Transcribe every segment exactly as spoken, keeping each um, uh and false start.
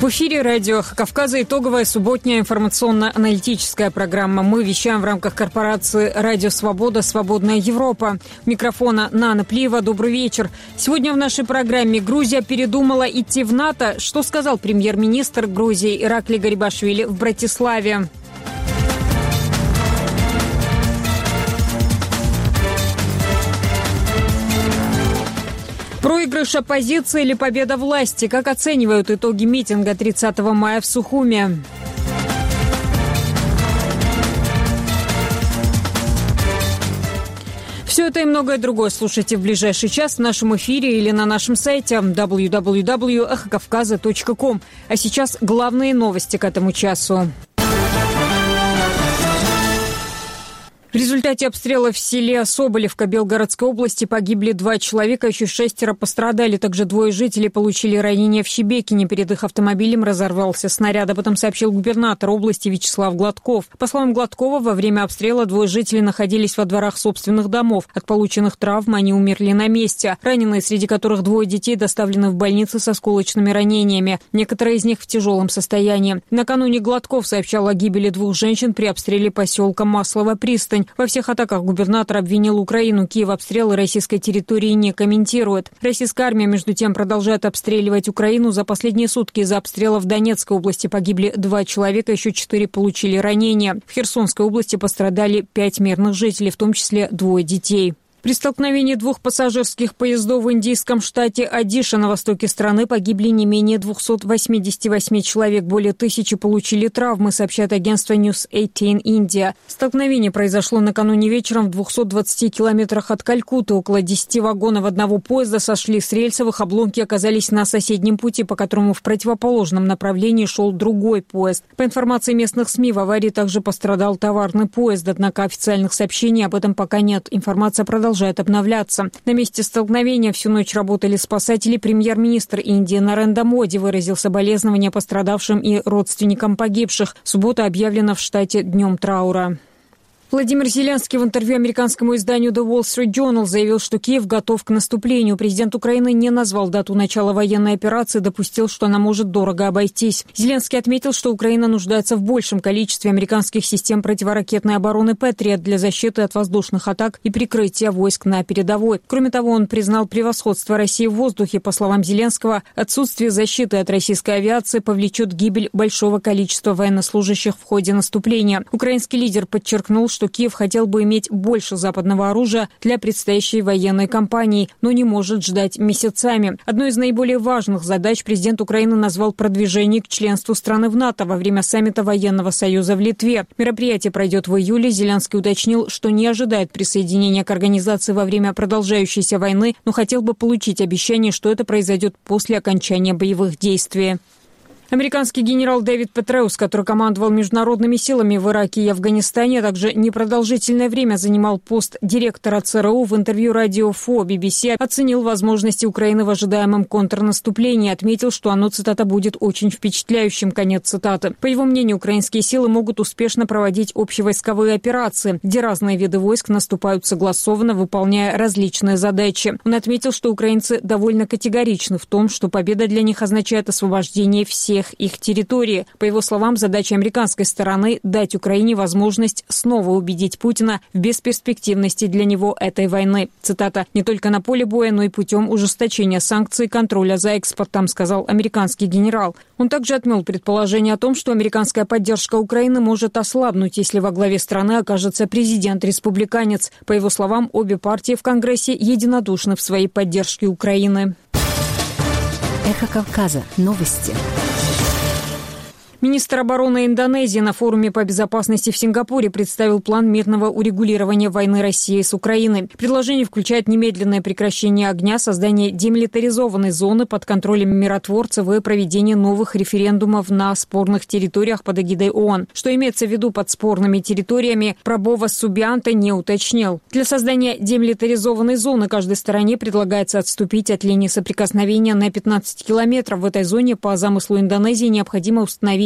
В эфире радио «Эхо Кавказа» итоговая субботняя информационно-аналитическая программа. Мы вещаем в рамках корпорации «Радио Свобода. Свободная Европа». У микрофона Нана Плиева. Добрый вечер. Сегодня в нашей программе Грузия передумала идти в НАТО. Что сказал премьер-министр Грузии Иракли Гарибашвили в Братиславе? Проигрыш оппозиции или победа власти? Как оценивают итоги митинга тридцатого мая в Сухуме? Все это и многое другое слушайте в ближайший час в нашем эфире или на нашем сайте дабл ю дабл ю дабл ю точка эхо кавказа точка ком. А сейчас главные новости к этому часу. В результате обстрела в селе Соболевка Белгородской области погибли два человека, еще шестеро пострадали. Также двое жителей получили ранения в Шебекине. Перед их автомобилем разорвался снаряд. Об этом сообщил губернатор области Вячеслав Гладков. По словам Гладкова, во время обстрела двое жителей находились во дворах собственных домов. От полученных травм они умерли на месте. Раненые, среди которых двое детей, доставлены в больницы со осколочными ранениями. Некоторые из них в тяжелом состоянии. Накануне Гладков сообщал о гибели двух женщин при обстреле поселка Маслова-Пристань. Во всех атаках губернатор обвинил Украину. Киев обстрелы российской территории не комментирует. Российская армия, между тем, продолжает обстреливать Украину. За последние сутки из-за обстрела в Донецкой области погибли два человека, еще четыре получили ранения. В Херсонской области пострадали пять мирных жителей, в том числе двое детей. При столкновении двух пассажирских поездов в индийском штате Одиша на востоке страны погибли не менее двухсот восьмидесяти восьми человек. Более тысячи получили травмы, сообщает агентство News восемнадцать India. Столкновение произошло накануне вечером в двухстах двадцати километрах от Калькутты. Около десяти вагонов одного поезда сошли с рельсовых, обломки оказались на соседнем пути, по которому в противоположном направлении шел другой поезд. По информации местных СМИ, в аварии также пострадал товарный поезд, однако официальных сообщений об этом пока нет. Информация продолжается. продолжает обновляться. На месте столкновения всю ночь работали спасатели. Премьер-министр Индии Нарендра Моди выразил соболезнования пострадавшим и родственникам погибших. Суббота объявлена в штате днем траура. Владимир Зеленский в интервью американскому изданию The Wall Street Journal заявил, что Киев готов к наступлению. Президент Украины не назвал дату начала военной операции, допустил, что она может дорого обойтись. Зеленский отметил, что Украина нуждается в большем количестве американских систем противоракетной обороны «Патриот» для защиты от воздушных атак и прикрытия войск на передовой. Кроме того, он признал превосходство России в воздухе. По словам Зеленского, отсутствие защиты от российской авиации повлечет гибель большого количества военнослужащих в ходе наступления. Украинский лидер подчеркнул, что Киев хотел бы иметь больше западного оружия для предстоящей военной кампании, но не может ждать месяцами. Одной из наиболее важных задач президент Украины назвал продвижение к членству страны в НАТО во время саммита Военного союза в Литве. Мероприятие пройдет в июле. Зеленский уточнил, что не ожидает присоединения к организации во время продолжающейся войны, но хотел бы получить обещание, что это произойдет после окончания боевых действий. Американский генерал Дэвид Петреус, который командовал международными силами в Ираке и Афганистане, а также непродолжительное время занимал пост директора ЦРУ, в интервью радио Фо Би Би Си оценил возможности Украины в ожидаемом контрнаступлении и отметил, что оно, цитата, будет очень впечатляющим, конец цитаты. По его мнению, украинские силы могут успешно проводить общевойсковые операции, где разные виды войск наступают согласованно, выполняя различные задачи. Он отметил, что украинцы довольно категоричны в том, что победа для них означает освобождение всех их территории. По его словам, задача американской стороны – дать Украине возможность снова убедить Путина в бесперспективности для него этой войны. Цитата: «Не только на поле боя, но и путем ужесточения санкций и контроля за экспортом», сказал американский генерал. Он также отмел предположение о том, что американская поддержка Украины может ослабнуть, если во главе страны окажется президент-республиканец. По его словам, обе партии в Конгрессе единодушны в своей поддержке Украины. Эхо Кавказа. Новости. Министр обороны Индонезии на форуме по безопасности в Сингапуре представил план мирного урегулирования войны России с Украиной. Предложение включает немедленное прекращение огня, создание демилитаризованной зоны под контролем миротворцев и проведение новых референдумов на спорных территориях под эгидой ООН. Что имеется в виду под спорными территориями, Прабова Субианто не уточнил. Для создания демилитаризованной зоны каждой стороне предлагается отступить от линии соприкосновения на пятнадцать километров. В этой зоне, по замыслу Индонезии, необходимо установить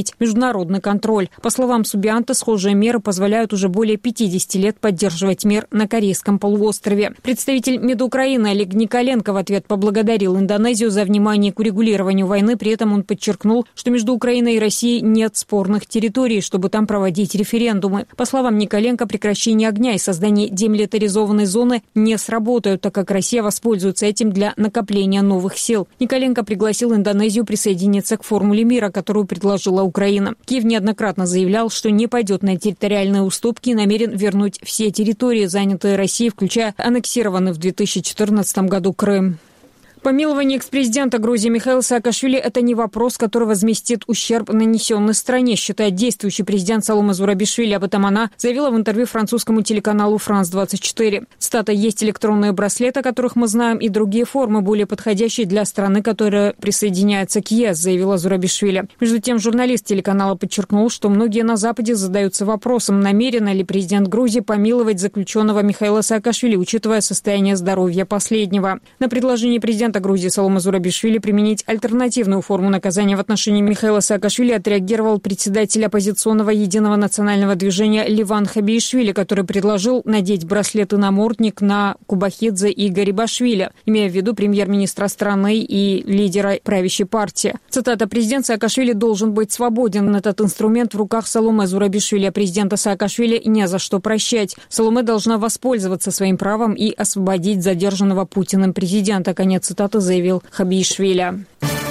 установить международный контроль. По словам Субианто, схожие меры позволяют уже более пятидесяти лет поддерживать мир на Корейском полуострове. Представитель МИД Украины Олег Николенко в ответ поблагодарил Индонезию за внимание к урегулированию войны. При этом он подчеркнул, что между Украиной и Россией нет спорных территорий, чтобы там проводить референдумы. По словам Николенко, прекращение огня и создание демилитаризованной зоны не сработают, так как Россия воспользуется этим для накопления новых сил. Николенко пригласил Индонезию присоединиться к формуле мира, которую предложила Украина. Киев неоднократно заявлял, что не пойдет на территориальные уступки и намерен вернуть все территории, занятые Россией, включая аннексированный в две тысячи четырнадцатом году Крым. Помилование экс-президента Грузии Михаила Саакашвили – это не вопрос, который возместит ущерб, нанесенный стране, считает действующий президент Саломе Зурабишвили. Об этом она заявила в интервью французскому телеканалу Франс двадцать четыре. Цитата: «Есть электронные браслеты, о которых мы знаем, и другие формы, более подходящие для страны, которая присоединяется к ЕС», заявила Зурабишвили. Между тем, журналист телеканала подчеркнул, что многие на Западе задаются вопросом, намерен ли президент Грузии помиловать заключенного Михаила Саакашвили, учитывая состояние здоровья последнего. На предложение президента Грузии Саломе Зурабишвили применить альтернативную форму наказания в отношении Михаила Саакашвили отреагировал председатель оппозиционного единого национального движения Ливан Хабиишвили, который предложил надеть браслеты-намордник на Кубахидзе и Гарибашвили, имея в виду премьер-министра страны и лидера правящей партии. Цитата: «Президент Саакашвили должен быть свободен. Этот инструмент в руках Саломе Зурабишвили, а президента Саакашвили не за что прощать. Саломе должна воспользоваться своим правом и освободить задержанного Путиным президента». Конец цитаты, заявил Хабиишвили.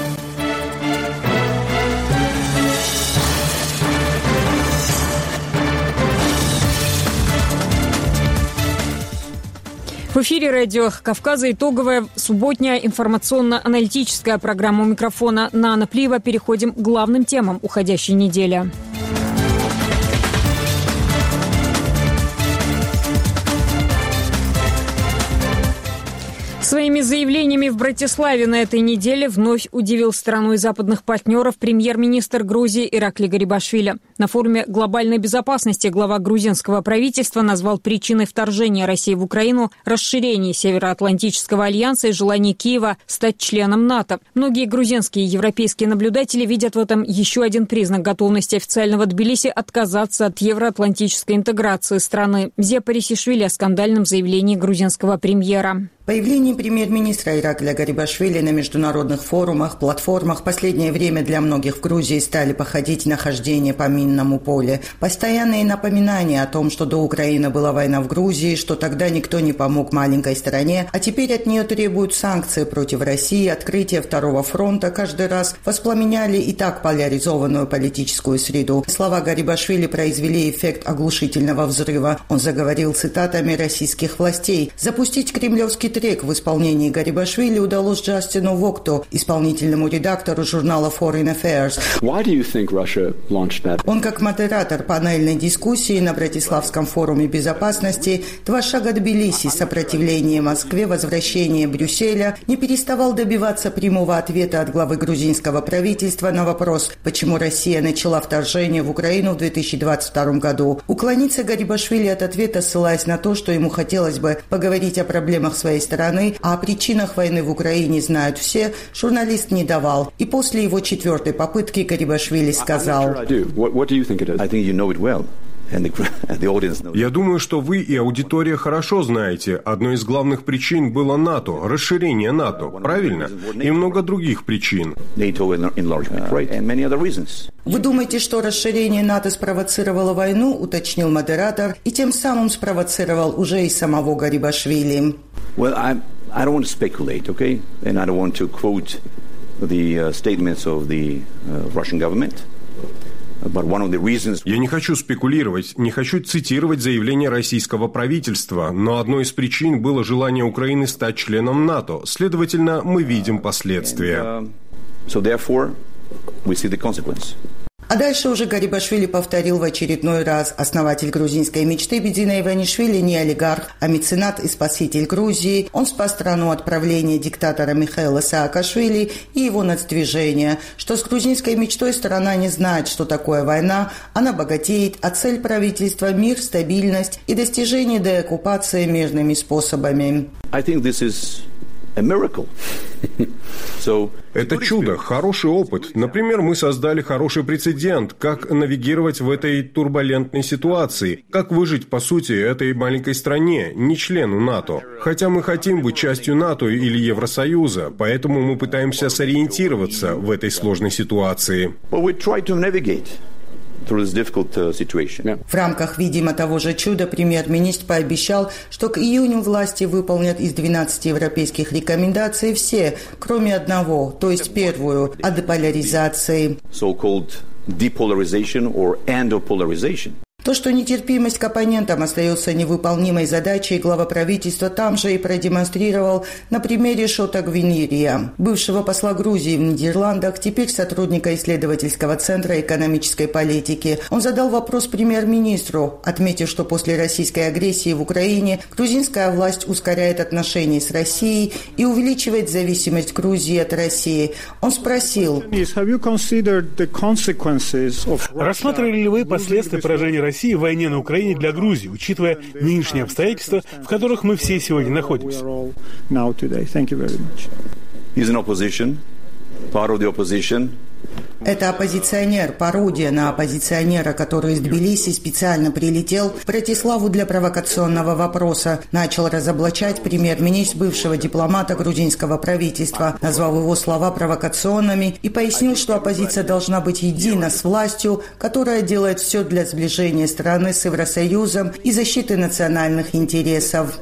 В эфире радио «Кавказа» итоговая субботняя информационно-аналитическая программа. У микрофона Нана Плиева. Переходим к главным темам уходящей недели. Своими заявлениями в Братиславе на этой неделе вновь удивил страну и западных партнеров премьер-министр Грузии Иракли Гарибашвили. На форуме глобальной безопасности глава грузинского правительства назвал причиной вторжения России в Украину расширение Североатлантического альянса и желание Киева стать членом НАТО. Многие грузинские и европейские наблюдатели видят в этом еще один признак готовности официального Тбилиси отказаться от евроатлантической интеграции страны. Зия Парисишвили о скандальном заявлении грузинского премьера. Появление премьер-министра Иракля Гарибашвили на международных форумах, платформах в последнее время для многих в Грузии стали походить на хождение по минному полю. Постоянные напоминания о том, что до Украины была война в Грузии, что тогда никто не помог маленькой стране, а теперь от нее требуют санкции против России, открытие второго фронта, каждый раз воспламеняли и так поляризованную политическую среду. Слова Гарибашвили произвели эффект оглушительного взрыва. Он заговорил цитатами российских властей. Запустить кремлевский трек в исполнении Гарибашвили удалось Джастину Вокту, исполнительному редактору журнала Foreign Affairs. Why do you think Russia launched that? Он, как модератор панельной дискуссии на Братиславском форуме безопасности «Два шага Тбилиси. Сопротивление Москве. Возвращение Брюсселя» не переставал добиваться прямого ответа от главы грузинского правительства на вопрос, почему Россия начала вторжение в Украину в две тысячи двадцать втором году. Уклониться Гарибашвили от ответа, ссылаясь на то, что ему хотелось бы поговорить о проблемах своей страны, а о причинах войны в Украине знают все, журналист не давал. И после его четвертой попытки Гарибашвили сказал: «Я думаю, что вы и аудитория хорошо знаете. Одной из главных причин было НАТО, расширение НАТО, правильно? И много других причин». «Вы думаете, что расширение НАТО спровоцировало войну?» – уточнил модератор, и тем самым спровоцировал уже и самого Гарибашвили. Well, I, I don't want to speculate, okay? And I don't want to quote the uh, statements of the uh, Russian government. Я не хочу спекулировать, не хочу цитировать заявление российского правительства, но одной из причин было желание Украины стать членом НАТО. Следовательно, мы видим последствия. And, uh, so therefore, we see the consequence. А дальше уже Гарибашвили повторил в очередной раз: основатель грузинской мечты Бедина Иванишвили не олигарх, а меценат и спаситель Грузии. Он спас страну от правления диктатора Михаила Саакашвили и его нацдвижения. Что с грузинской мечтой страна не знает, что такое война, она богатеет, а цель правительства – мир, стабильность и достижение деоккупации мирными способами. I think this is a miracle. So, это чудо, хороший опыт. Например, мы создали хороший прецедент, как навигировать в этой турбулентной ситуации, как выжить, по сути, этой маленькой стране, не члену НАТО. Хотя мы хотим быть частью НАТО или Евросоюза, поэтому мы пытаемся сориентироваться в этой сложной ситуации. В рамках, видимо, того же чуда премьер-министр пообещал, что к июню власти выполнят из двенадцати европейских рекомендаций все, кроме одного, то есть первую, о деполяризации. То, что нетерпимость к оппонентам остается невыполнимой задачей, глава правительства там же и продемонстрировал на примере Шота Гвинирия, бывшего посла Грузии в Нидерландах, теперь сотрудника исследовательского центра экономической политики. Он задал вопрос премьер-министру, отметив, что после российской агрессии в Украине грузинская власть ускоряет отношения с Россией и увеличивает зависимость Грузии от России. Он спросил: рассматривали ли вы последствия поражения России в войне на Украине для Грузии, учитывая нынешние обстоятельства, в которых мы все сегодня находимся? Это оппозиционер, пародия на оппозиционера, который из Тбилиси специально прилетел в Братиславу для провокационного вопроса. Начал разоблачать премьер-министр бывшего дипломата грузинского правительства, назвал его слова провокационными и пояснил, что оппозиция должна быть едина с властью, которая делает все для сближения страны с Евросоюзом и защиты национальных интересов.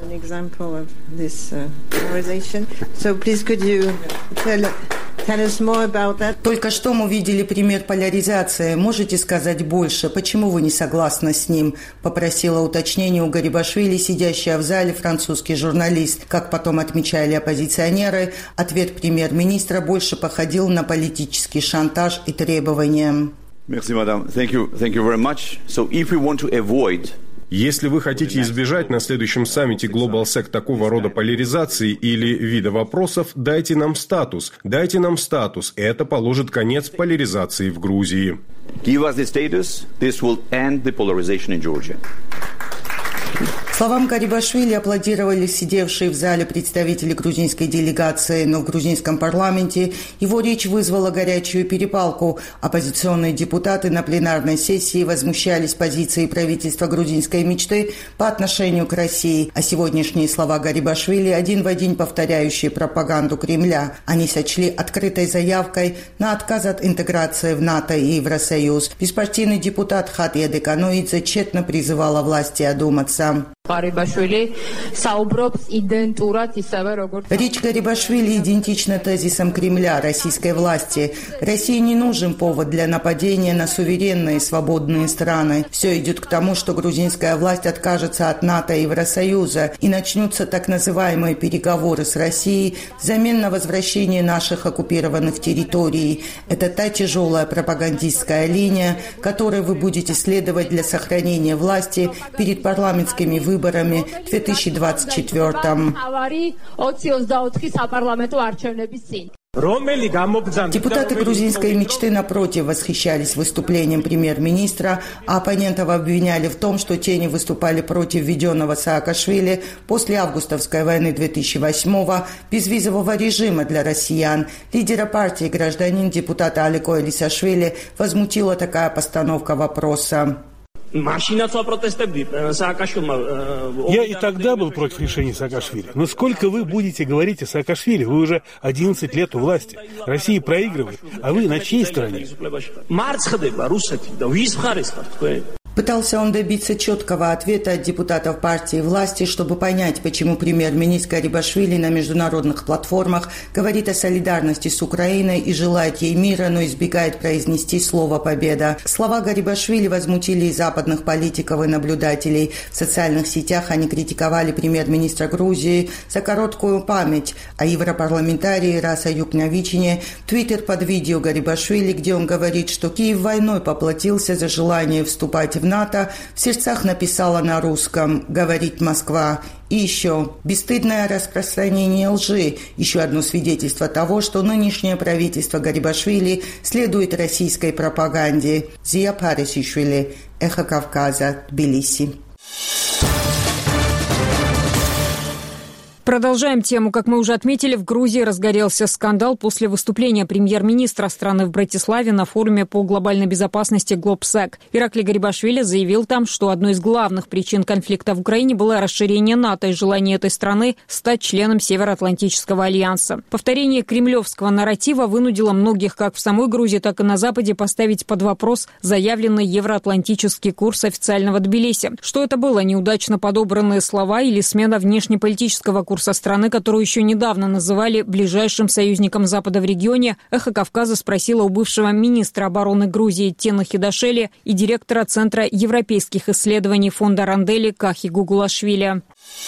Только что мы видели пример поляризации. Можете сказать больше? Почему вы не согласны с ним? Попросила уточнения у Гарибашвили, сидящая в зале, французский журналист. Как потом отмечали оппозиционеры, ответ премьер-министра больше походил на политический шантаж и требования. Merci, madame. Thank you. Thank you very much. So, if we want to avoid Если вы хотите избежать на следующем саммите GlobalSec такого рода поляризации или вида вопросов, дайте нам статус. Дайте нам статус. Это положит конец поляризации в Грузии. Give us the status. This will end the polarization in Georgia. Словам Гарибашвили аплодировали сидевшие в зале представители грузинской делегации, но в грузинском парламенте его речь вызвала горячую перепалку. Оппозиционные депутаты на пленарной сессии возмущались позицией правительства грузинской мечты по отношению к России, а сегодняшние слова Гарибашвили один в один повторяющие пропаганду Кремля. Они сочли открытой заявкой на отказ от интеграции в НАТО и Евросоюз. Беспартийный депутат Хатия Декануидзе тщетно призывала власти одуматься. Речь Гарибашвили идентична тезисам Кремля, российской власти. России не нужен повод для нападения на суверенные свободные страны. Все идет к тому, что грузинская власть откажется от НАТО и Евросоюза, и начнутся так называемые переговоры с Россией взамен на возвращение наших оккупированных территорий. Это та тяжелая пропагандистская линия, которой вы будете следовать для сохранения власти перед парламентскими выборами выборами в две тысячи двадцать четвёртом. Депутаты грузинской мечты, напротив, восхищались выступлением премьер-министра, а оппонентов обвиняли в том, что те не выступали против введенного Саакашвили после августовской войны две тысячи восьмого безвизового режима для россиян. Лидера партии гражданин депутата Алико Элисашвили возмутила такая постановка вопроса. Я и тогда был против решения Саакашвили. Но сколько вы будете говорить о Саакашвили? Вы уже одиннадцать лет у власти. Россия проигрывает, а вы на чьей стороне? Пытался он добиться четкого ответа от депутатов партии власти, чтобы понять, почему премьер-министр Гарибашвили на международных платформах говорит о солидарности с Украиной и желает ей мира, но избегает произнести слово «победа». Слова Гарибашвили возмутили и западных политиков и наблюдателей. В социальных сетях они критиковали премьер-министра Грузии за короткую память, а европарламентарий Раса Юкнявичине в Твиттер под видео Гарибашвили, где он говорит, что Киев войной поплатился за желание вступать в НАТО, в сердцах написала на русском «Говорит Москва». И еще бесстыдное распространение лжи, еще одно свидетельство того, что нынешнее правительство Гарибашвили следует российской пропаганде. Зия Парисишвили, Эхо Кавказа, Тбилиси. Продолжаем тему. Как мы уже отметили, в Грузии разгорелся скандал после выступления премьер-министра страны в Братиславе на форуме по глобальной безопасности Глобсек. Ираклий Гарибашвили заявил там, что одной из главных причин конфликта в Украине было расширение НАТО и желание этой страны стать членом Североатлантического альянса. Повторение кремлевского нарратива вынудило многих как в самой Грузии, так и на Западе поставить под вопрос заявленный евроатлантический курс официального Тбилиси. Что это было? Неудачно подобранные слова или смена внешнеполитического курса курса страны, которую еще недавно называли ближайшим союзником Запада в регионе, «Эхо Кавказа» спросила у бывшего министра обороны Грузии Тена Хидашели и директора Центра европейских исследований фонда Рандели Кахи Гугулашвили.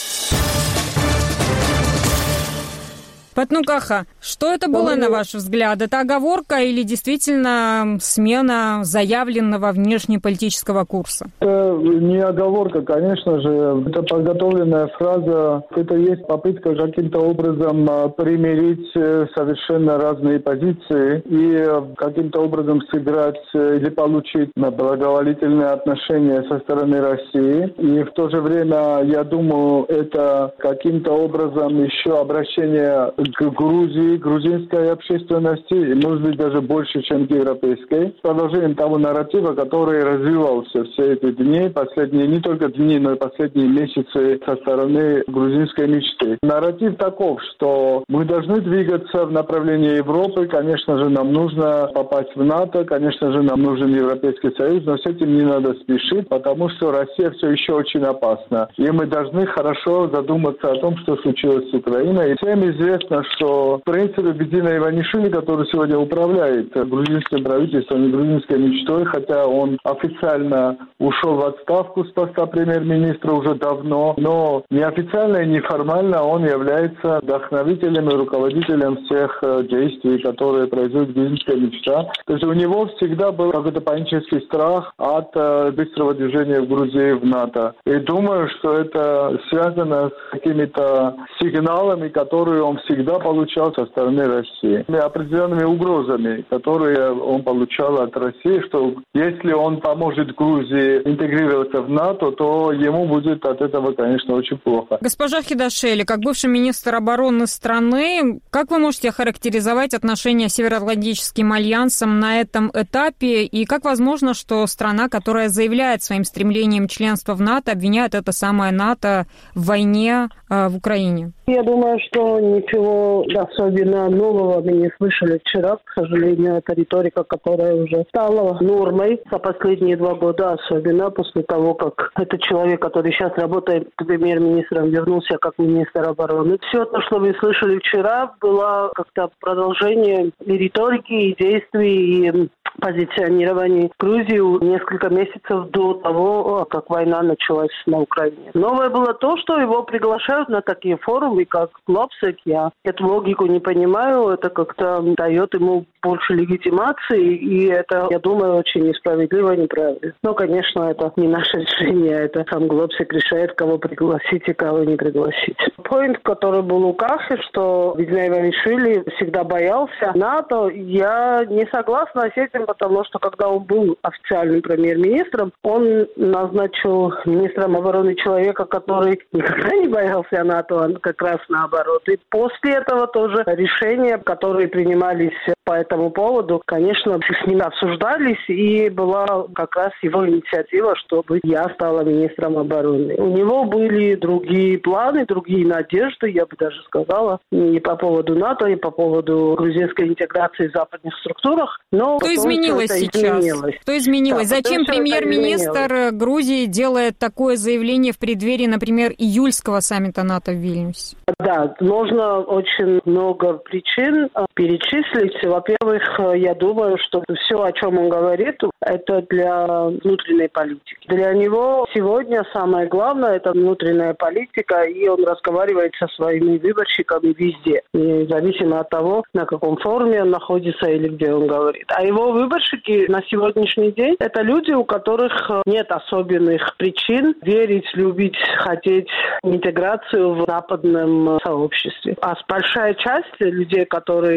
Патнукаха, что это было, на ваш взгляд? Это оговорка или действительно смена заявленного внешнеполитического курса? Это не оговорка, конечно же. Это подготовленная фраза. Это есть попытка каким-то образом примирить совершенно разные позиции и каким-то образом сыграть или получить благоволительное отношение со стороны России. И в то же время, я думаю, это каким-то образом еще обращение к Грузии, грузинской общественности, и, может быть, даже больше, чем к европейской, продолжением того нарратива, который развивался все эти дни, последние, не только дни, но и последние месяцы со стороны грузинской мечты. Нарратив таков, что мы должны двигаться в направлении Европы, конечно же, нам нужно попасть в НАТО, конечно же, нам нужен Европейский Союз, но с этим не надо спешить, потому что Россия все еще очень опасна. И мы должны хорошо задуматься о том, что случилось с Украиной. И всем известно, что, в принципе, Бедина Иванишвили, который сегодня управляет грузинским правительством и грузинской мечтой, хотя он официально ушел в отставку с поста премьер-министра уже давно, но неофициально и неформально он является вдохновителем и руководителем всех действий, которые производит грузинская мечта. То есть у него всегда был какой-то панический страх от быстрого движения в Грузии в НАТО. И думаю, что это связано с какими-то сигналами, которые он всегда получал со стороны России. И определенными угрозами, которые он получал от России, что если он поможет Грузии интегрироваться в НАТО, то ему будет от этого, конечно, очень плохо. Госпожа Хидашели, как бывший министр обороны страны, как вы можете охарактеризовать отношения с Североатлантическим альянсом на этом этапе? И как возможно, что страна, которая заявляет своим стремлением членства в НАТО, обвиняет это самое НАТО в войне э, в Украине? Я думаю, что ничего особенно нового мы не слышали вчера. К сожалению, это риторика, которая уже стала нормой за последние два года, особенно после того, как этот человек, который сейчас работает премьер-министром, вернулся как министр обороны. Все то, что мы слышали вчера, было как-то продолжение и риторики, и действий, и позиционирования Грузии несколько месяцев до того, как война началась на Украине. Новое было то, что его приглашают на такие форумы, как Глобсек. Я эту логику не понимаю. Это как-то дает ему больше легитимации, и это, я думаю, очень несправедливо и неправильно. Но, конечно, это не наше решение. Это сам Глобсек решает, кого пригласить и кого не пригласить. Поинт, который был у Кахи, что Бедина Иванишвили всегда боялся НАТО, я не согласна с этим, потому что, когда он был официальным премьер-министром, он назначил министром обороны человека, который никогда не боялся НАТО, а как раз наоборот. И после этого тоже решения, которые принимались по этому поводу, конечно, с ним обсуждались, и была как раз его инициатива, чтобы я стала министром обороны. У него были другие планы, другие надежды, я бы даже сказала, и по поводу НАТО, и по поводу грузинской интеграции в западных структурах. Но что изменилось сейчас? Изменилось. Что изменилось? Да, зачем премьер-министр Грузии делает такое заявление в преддверии, например, июльского саммита НАТО в Вильнюсе? Да, можно очень много причин перечислить. Во-первых, я думаю, что все, о чем он говорит, это для внутренней политики. Для него сегодня самое главное – это внутренняя политика, и он разговаривает со своими выборщиками везде, независимо от того, на каком форуме он находится или где он говорит. А его выборщики на сегодняшний день – это люди, у которых нет особенных причин верить, любить, хотеть интеграцию в западном сообществе. А большая часть людей, которые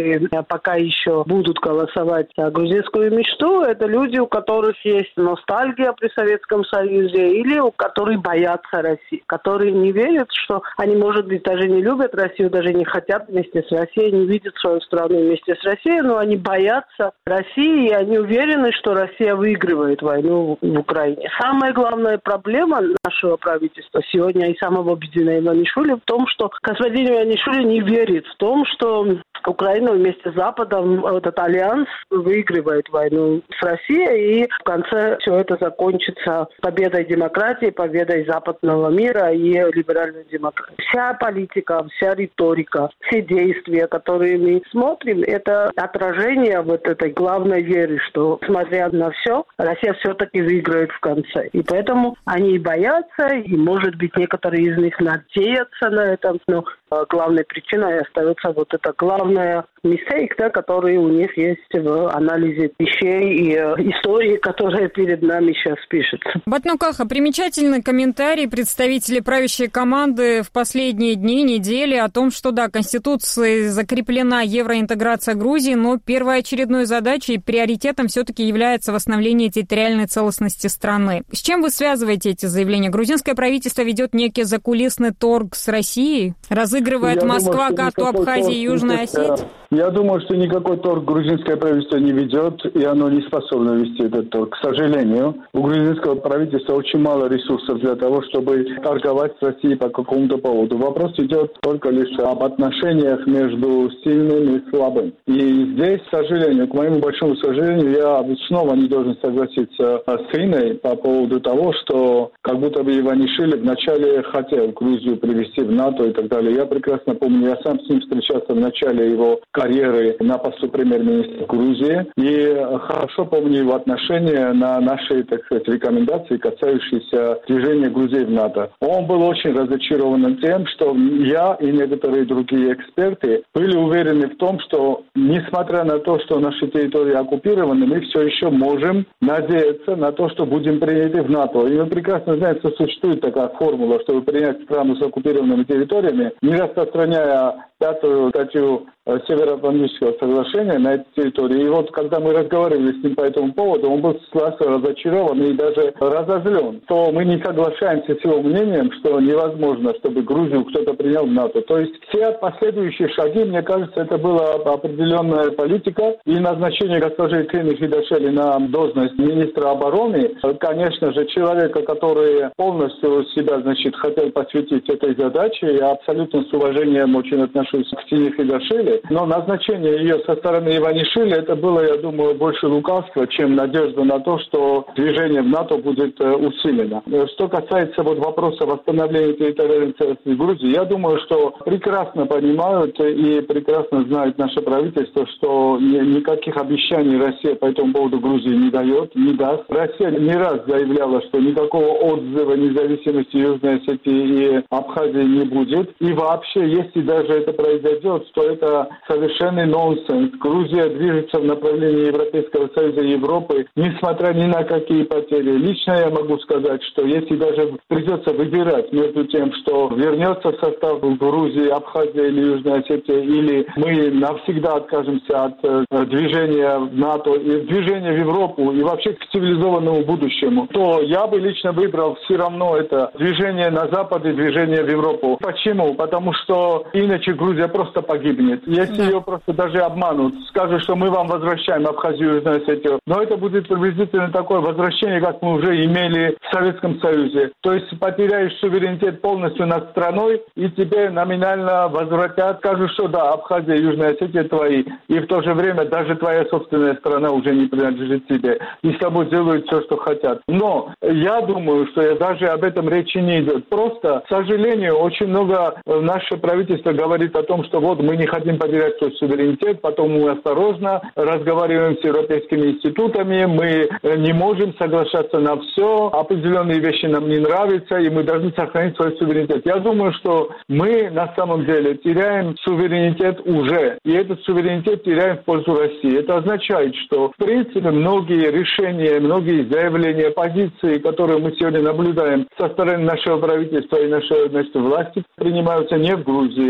которые пока еще будут голосовать за грузинскую мечту, это люди, у которых есть ностальгия при Советском Союзе или у которых боятся России, которые не верят, что они, может быть, даже не любят Россию, даже не хотят вместе с Россией, не видят свою страну вместе с Россией, но они боятся России, и они уверены, что Россия выигрывает войну в Украине. Самая главная проблема нашего правительства сегодня и самого Бедина Иванишвили в том, что господин Иванишвили не верит в том, что Украина вместе с Западом, этот альянс, выигрывает войну с Россией, и в конце все это закончится победой демократии, победой западного мира и либеральной демократии. Вся политика, вся риторика, все действия, которые мы смотрим, это отражение вот этой главной веры, что, смотря на все, Россия все-таки выиграет в конце. И поэтому они и боятся, и, может быть, некоторые из них надеются на это, но главной причиной остается вот эта главная mistake, да, который у них есть в анализе вещей и э, истории, которая перед нами сейчас пишется. Батнукаха, примечательный комментарий представителей правящей команды в последние дни, недели о том, что да, Конституцией закреплена евроинтеграция Грузии, но первоочередной задачей и приоритетом все-таки является восстановление территориальной целостности страны. С чем вы связываете эти заявления? Грузинское правительство ведет некий закулисный торг с Россией? Разыгрывает Я Москва думаю, карту Абхазии и Южной Осетии? Я думаю, что никакой торг грузинское правительство не ведет, и оно не способно вести этот торг. К сожалению, у грузинского правительства очень мало ресурсов для того, чтобы торговать с Россией по какому-то поводу. Вопрос идет только лишь об отношениях между сильным и слабым. И здесь, к сожалению, к моему большому сожалению, я снова не должен согласиться с Инной по поводу того, что как будто бы Иванишвили вначале хотел Грузию привести в НАТО и так далее. Я прекрасно помню, я сам с ним встречался в начале его карьеры на посту премьер-министра Грузии. И хорошо помню его отношение на наши, так сказать, рекомендации, касающиеся движения Грузии в НАТО. Он был очень разочарован тем, что я и некоторые другие эксперты были уверены в том, что, несмотря на то, что наши территории оккупированы, мы все еще можем надеяться на то, что будем приняты в НАТО. И мы прекрасно знаем, что существует такая формула, чтобы принять страну с оккупированными территориями, не распространяя пятую статью Североатлантического соглашения на этой территории. И вот, когда мы разговаривали с ним по этому поводу, он был разочарован и даже разозлен, то мы не соглашаемся с его мнением, что невозможно, чтобы Грузию кто-то принял в НАТО. То есть все последующие шаги, мне кажется, это была определенная политика, и назначение госпожи Кыны Хидашвили на должность министра обороны, конечно же, человека, который полностью себя, значит, хотел посвятить этой задаче, я абсолютно с уважением очень отношусь к Кыне Хидашвили, но назначение ее со стороны Иванишвили, это было, я думаю, больше лукавство, чем надежда на то, что движение в НАТО будет усилено. Что касается вот вопроса восстановления территориальной целостности Грузии, я думаю, что прекрасно понимают и прекрасно знает наше правительство, что никаких обещаний Россия по этому поводу Грузии не дает, не даст. Россия не раз заявляла, что никакого отзыва независимости Южной Осетии и Абхазии не будет. И вообще, если даже это произойдет, то это совершенный нонсенс. Грузия движется в направлении Европейского Союза и Европы, несмотря ни на какие потери. Лично я могу сказать, что если даже придется выбирать между тем, что вернется в состав Грузии, Абхазия или Южная Осетия, или мы навсегда откажемся от э, движения в НАТО и движения в Европу и вообще к цивилизованному будущему, то я бы лично выбрал все равно это движение на Запад и движение в Европу. Почему? Потому что иначе Грузия просто погибнет. Если да. ее просто даже обманут, скажут, что мы вам возвращаем Абхазию и Южную Осетию, но это будет приблизительно такое возвращение, как мы уже имели в Советском Союзе. То есть потеряешь суверенитет полностью над страной, и тебе номинально возвратят, скажут, что да, Абхазия и Южная Осетия твои, и в то же время даже твоя собственная страна уже не принадлежит тебе, и с тобой делают все, что хотят. Но я думаю, что даже об этом речи не идет. Просто, к сожалению, очень много наше правительство говорит о том, что вот мы не хотим потерять свой суверенитет, потом мы осторожно разговариваем с европейскими институтами, мы не можем соглашаться на все, определенные вещи нам не нравятся, и мы должны сохранить свой суверенитет. Я думаю, что мы на самом деле теряем суверенитет уже, и этот суверенитет теряем в пользу России. Это означает, что в принципе многие решения, многие заявления, позиции, которые мы сегодня наблюдаем со стороны нашего правительства и нашей, значит, власти, принимаются не в Грузии, а принимаются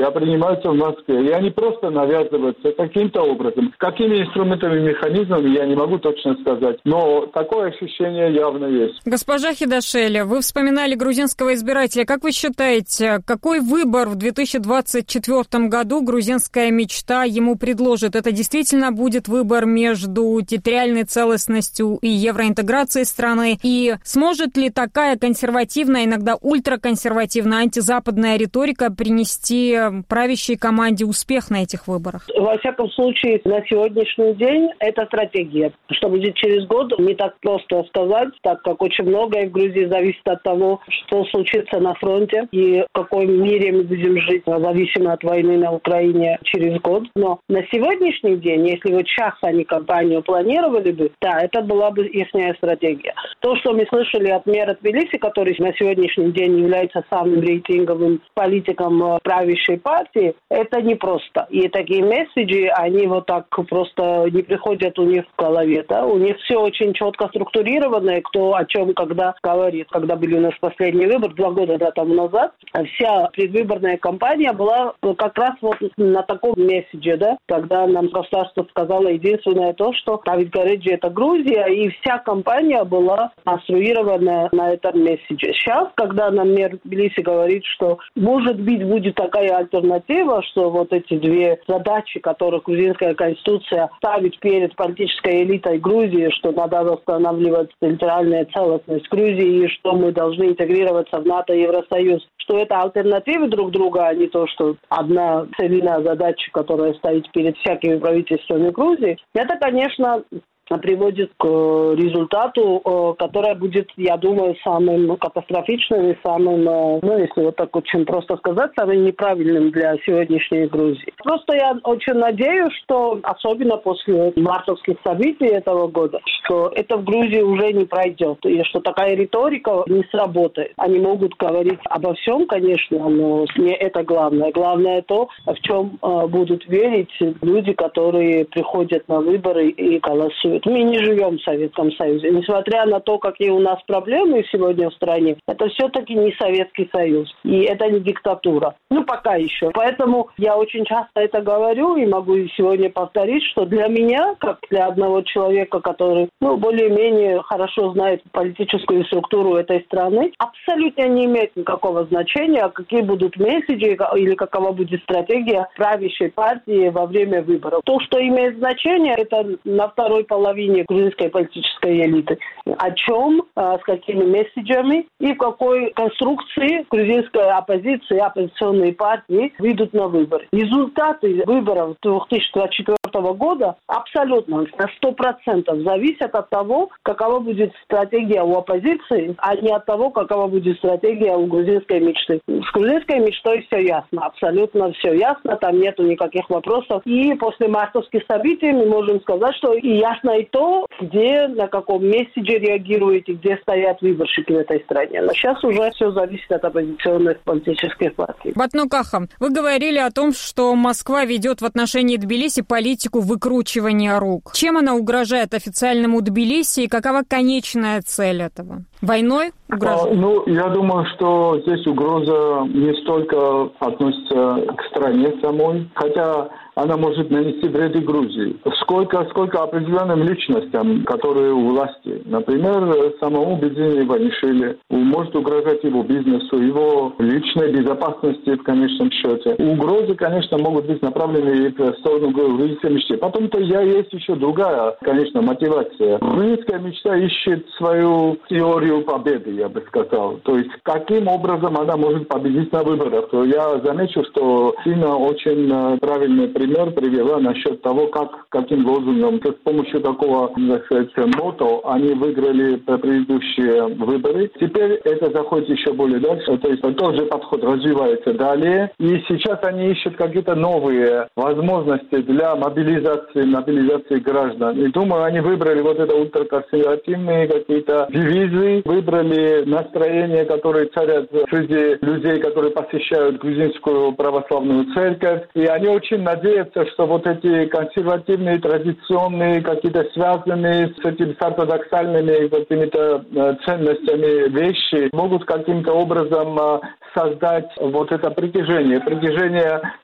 находятся в Москве, и они просто навязываются каким-то образом. Какими инструментами и механизмами, я не могу точно сказать, но такое ощущение явно есть. Госпожа Хидашеля, вы вспоминали грузинского избирателя. Как вы считаете, какой выбор в две тысячи двадцать четвёртом году грузинская мечта ему предложит? Это действительно будет выбор между территориальной целостностью и евроинтеграцией страны? И сможет ли такая консервативная, иногда ультраконсервативная, антизападная риторика принести правящей команде успех на этих выборах? Во всяком случае, на сегодняшний день это стратегия. Что будет через год, не так просто сказать, так как очень многое в Грузии зависит от того, что случится на фронте и в каком мире мы будем жить, зависимо от войны на Украине через год. Но на сегодняшний день, если вот сейчас они кампанию планировали бы, да, это была бы их стратегия. То, что мы слышали от мэра Тбилиси, который на сегодняшний день является самым рейтинговым политиком правящей партии, это непросто. И такие месседжи, они вот так просто не приходят у них в голове. Да? У них все очень четко структурировано, кто о чем когда говорит. Когда были у нас последний выбор, два года да, тому назад, вся предвыборная кампания была как раз вот на таком месседже, да, когда нам государство сказало единственное то, что Тавид Гареджи это Грузия, и вся кампания была конструирована на этом месседже. Сейчас, когда нам мэр Тбилиси говорит, что может быть будет такая альтернатива, что вот эти две задачи, которые грузинская конституция ставит перед политической элитой Грузии, что надо восстанавливать территориальную целостность Грузии и что мы должны интегрироваться в НАТО и Евросоюз, что это альтернативы друг друга, а не то, что одна целевая задача, которая стоит перед всякими правительствами Грузии, это, конечно, приводит к результату, который будет, я думаю, самым катастрофичным и самым, ну, если вот так очень просто сказать, самым неправильным для сегодняшней Грузии. Просто я очень надеюсь, что, особенно после мартовских событий этого года, что это в Грузии уже не пройдет, и что такая риторика не сработает. Они могут говорить обо всем, конечно, но не это главное. Главное то, в чем будут верить люди, которые приходят на выборы и голосуют. Мы не живем в Советском Союзе. Несмотря на то, какие у нас проблемы сегодня в стране, это все-таки не Советский Союз. И это не диктатура. Ну, пока еще. Поэтому я очень часто это говорю и могу сегодня повторить, что для меня, как для одного человека, который, ну, более-менее хорошо знает политическую структуру этой страны, абсолютно не имеет никакого значения, какие будут месседжи или какова будет стратегия правящей партии во время выборов. То, что имеет значение, это на второй половине грузинской политической элиты. О чем, с какими месседжами и в какой конструкции грузинская оппозиция, оппозиционные партии выйдут на выборы. Результаты выборов две тысячи двадцать четвёртого года абсолютно на сто процентов зависят от того, какова будет стратегия у оппозиции, а не от того, какова будет стратегия у грузинской мечты. С грузинской мечтой все ясно, абсолютно все ясно, там нету никаких вопросов. И после мартовских событий мы можем сказать, что и ясно и то, где, на каком месседже реагируют и где стоят выборщики в этой стране. Но сейчас уже все зависит от оппозиционных политических партий. Батну Каха, вы говорили о том, что Москва ведет в отношении Тбилиси политику выкручивания рук. Чем она угрожает официальному Тбилиси и какова конечная цель этого? Войной угрожает? А, ну, я думаю, что здесь угроза не столько относится к стране самой, хотя она может нанести вред и Грузии. Сколько, сколько определенным личностям, которые у власти. Например, самому Бедзине Иванишвили может угрожать его бизнесу, его личной безопасности в конечном счете. Угрозы, конечно, могут быть направлены и в сторону грузинской мечты. Потом-то я есть еще другая, конечно, мотивация. Грузинская мечта ищет свою теорию победы, я бы сказал. То есть, каким образом она может победить на выборах. То я замечу, что Сина очень правильный пример привела насчет того, как, каким лозунгом, с помощью такого, так сказать, мото они выиграли предыдущие выборы. Теперь это заходит еще более дальше. То есть тот же подход развивается далее. И сейчас они ищут какие-то новые возможности для мобилизации, мобилизации граждан. И думаю, они выбрали вот это ультраконсервативные какие-то девизы, выбрали настроения, которые царят среди людей, которые посещают грузинскую православную церковь. И они очень надеются, что вот эти консервативные, традиционные, какие-то связанные с этими с ортодоксальными какими-то ценностями вещи могут каким-то образом создать вот это притяжение. Притяжение,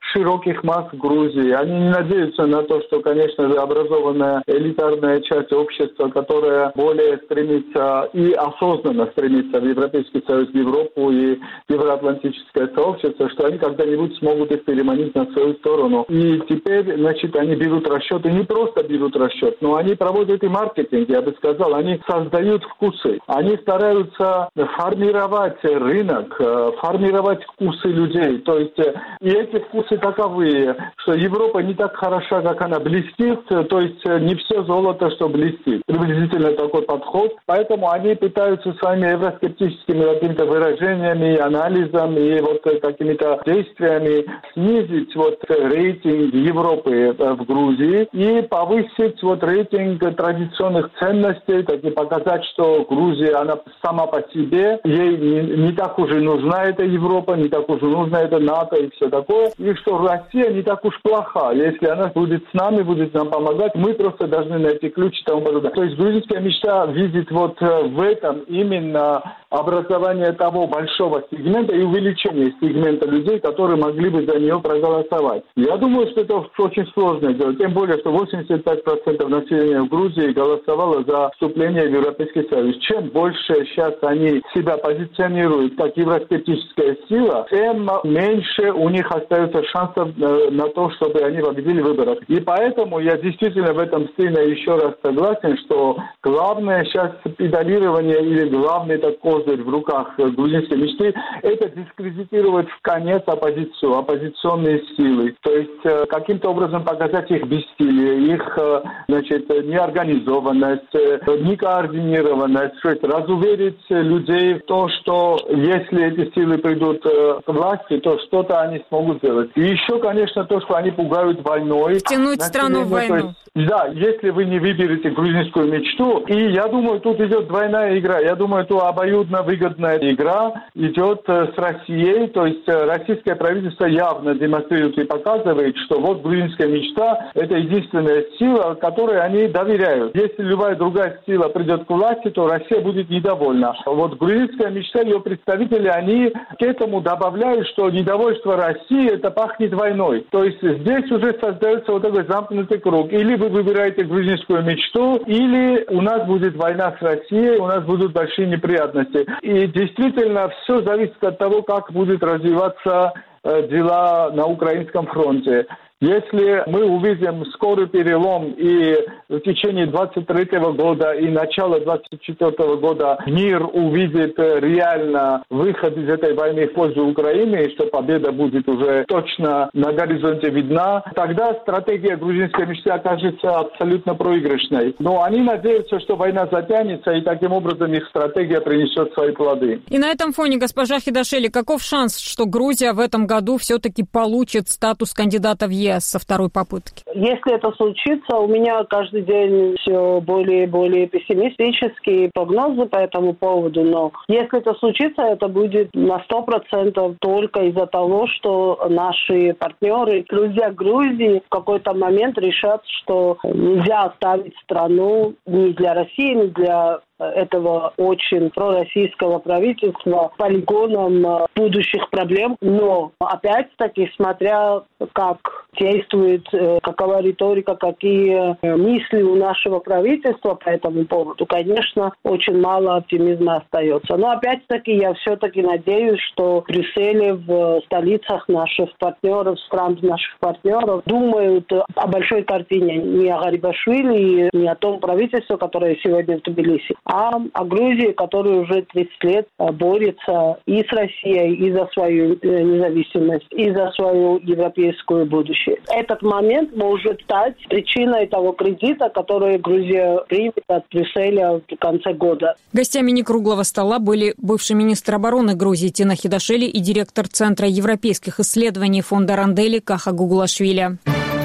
широких масс в Грузии. Они не надеются на то, что, конечно же, образованная элитарная часть общества, которая более стремится и осознанно стремится в Европейский Союз, в Европу и евроатлантическое сообщество, что они когда-нибудь смогут их переманить на свою сторону. И теперь, значит, они берут расчеты, не просто берут расчет, но они проводят и маркетинг, я бы сказал, они создают вкусы. Они стараются формировать рынок, формировать вкусы людей. То есть и эти вкусы таковые, что Европа не так хороша, как она блестит, то есть не все золото, что блестит. Приблизительно такой подход. Поэтому они пытаются своими евроскептическими какими-то выражениями, анализом и вот какими-то действиями снизить вот рейтинг Европы в Грузии и повысить вот рейтинг традиционных ценностей, так и показать, что Грузия, она сама по себе, ей не, не так уж и нужна эта Европа, не так уж и нужна эта НАТО и все такое, и что Россия не так уж плоха. Если она будет с нами, будет нам помогать, мы просто должны найти ключ и тому подобное. То есть грузинская мечта видит вот в этом именно образование того большого сегмента и увеличение сегмента людей, которые могли бы за нее проголосовать. Я думаю, что это очень сложно делать, тем более, что восемьдесят пять процентов населения в Грузии голосовало за вступление в Европейский Союз. Чем больше сейчас они себя позиционируют как евроскептическая сила, тем меньше у них остается шансов на то, чтобы они победили в выборах. И поэтому я действительно в этом стиле еще раз согласен, что главное сейчас педалирование или главный такой козырь в руках грузинской мечты – это дискредитировать в конец оппозицию, оппозиционные силы. То есть каким-то образом показать их бессилие, их, значит, неорганизованность, некоординированность, то есть разуверить людей в то, что если эти силы придут к власти, то что-то они смогут сделать. И еще, конечно, то, что они пугают войной. Втянуть страну в войну. Есть, да, если вы не выберете грузинскую мечту, и я думаю, тут идет двойная игра. Я думаю, тут обоюдно выгодная игра идет с Россией, то есть российское правительство явно демонстрирует и показывает, что вот грузинская мечта – это единственная сила, которой они доверяют. Если любая другая сила придет к власти, то Россия будет недовольна. Вот грузинская мечта, ее представители, они к этому добавляют, что недовольство России – это пахнет войной. То есть здесь уже создается вот такой замкнутый круг. Или вы выбираете грузинскую мечту, или у нас будет война с Россией, у нас будут большие неприятности. И действительно все зависит от того, как будет развиваться э, дела на украинском фронте. Если мы увидим скорый перелом и в течение двадцать третьего года и начала двадцать четвёртого года мир увидит реально выход из этой войны в пользу Украины, и что победа будет уже точно на горизонте видна, тогда стратегия грузинской мечты окажется абсолютно проигрышной. Но они надеются, что война затянется, и таким образом их стратегия принесет свои плоды. И на этом фоне, госпожа Хидашели, каков шанс, что Грузия в этом году все-таки получит статус кандидата в ЕС со второй попытки? Если это случится, у меня каждый день все более и более пессимистические прогнозы по этому поводу, но если это случится, это будет на сто процентов только из-за того, что наши партнеры, друзья Грузии в какой-то момент решат, что нельзя оставить страну ни для России, ни для этого очень пророссийского правительства полигоном будущих проблем. Но, опять-таки, смотря как действует, какова риторика, какие мысли у нашего правительства по этому поводу, конечно, очень мало оптимизма остается. Но, опять-таки, я все-таки надеюсь, что в Брюсселе, в столицах наших партнеров, стран наших партнеров, думают о большой картине, не о Гарибашвили, не о том правительстве, которое сегодня в Тбилиси, а о Грузии, которая уже тридцать лет борется и с Россией, и за свою независимость, и за свое европейское будущее. Этот момент может стать причиной того кредита, который Грузия примет от Брюсселя в конце года. Гостями некруглого стола были бывший министр обороны Грузии Тина Хидашели и директор Центра европейских исследований фонда Рандели Каха Гугулашвили.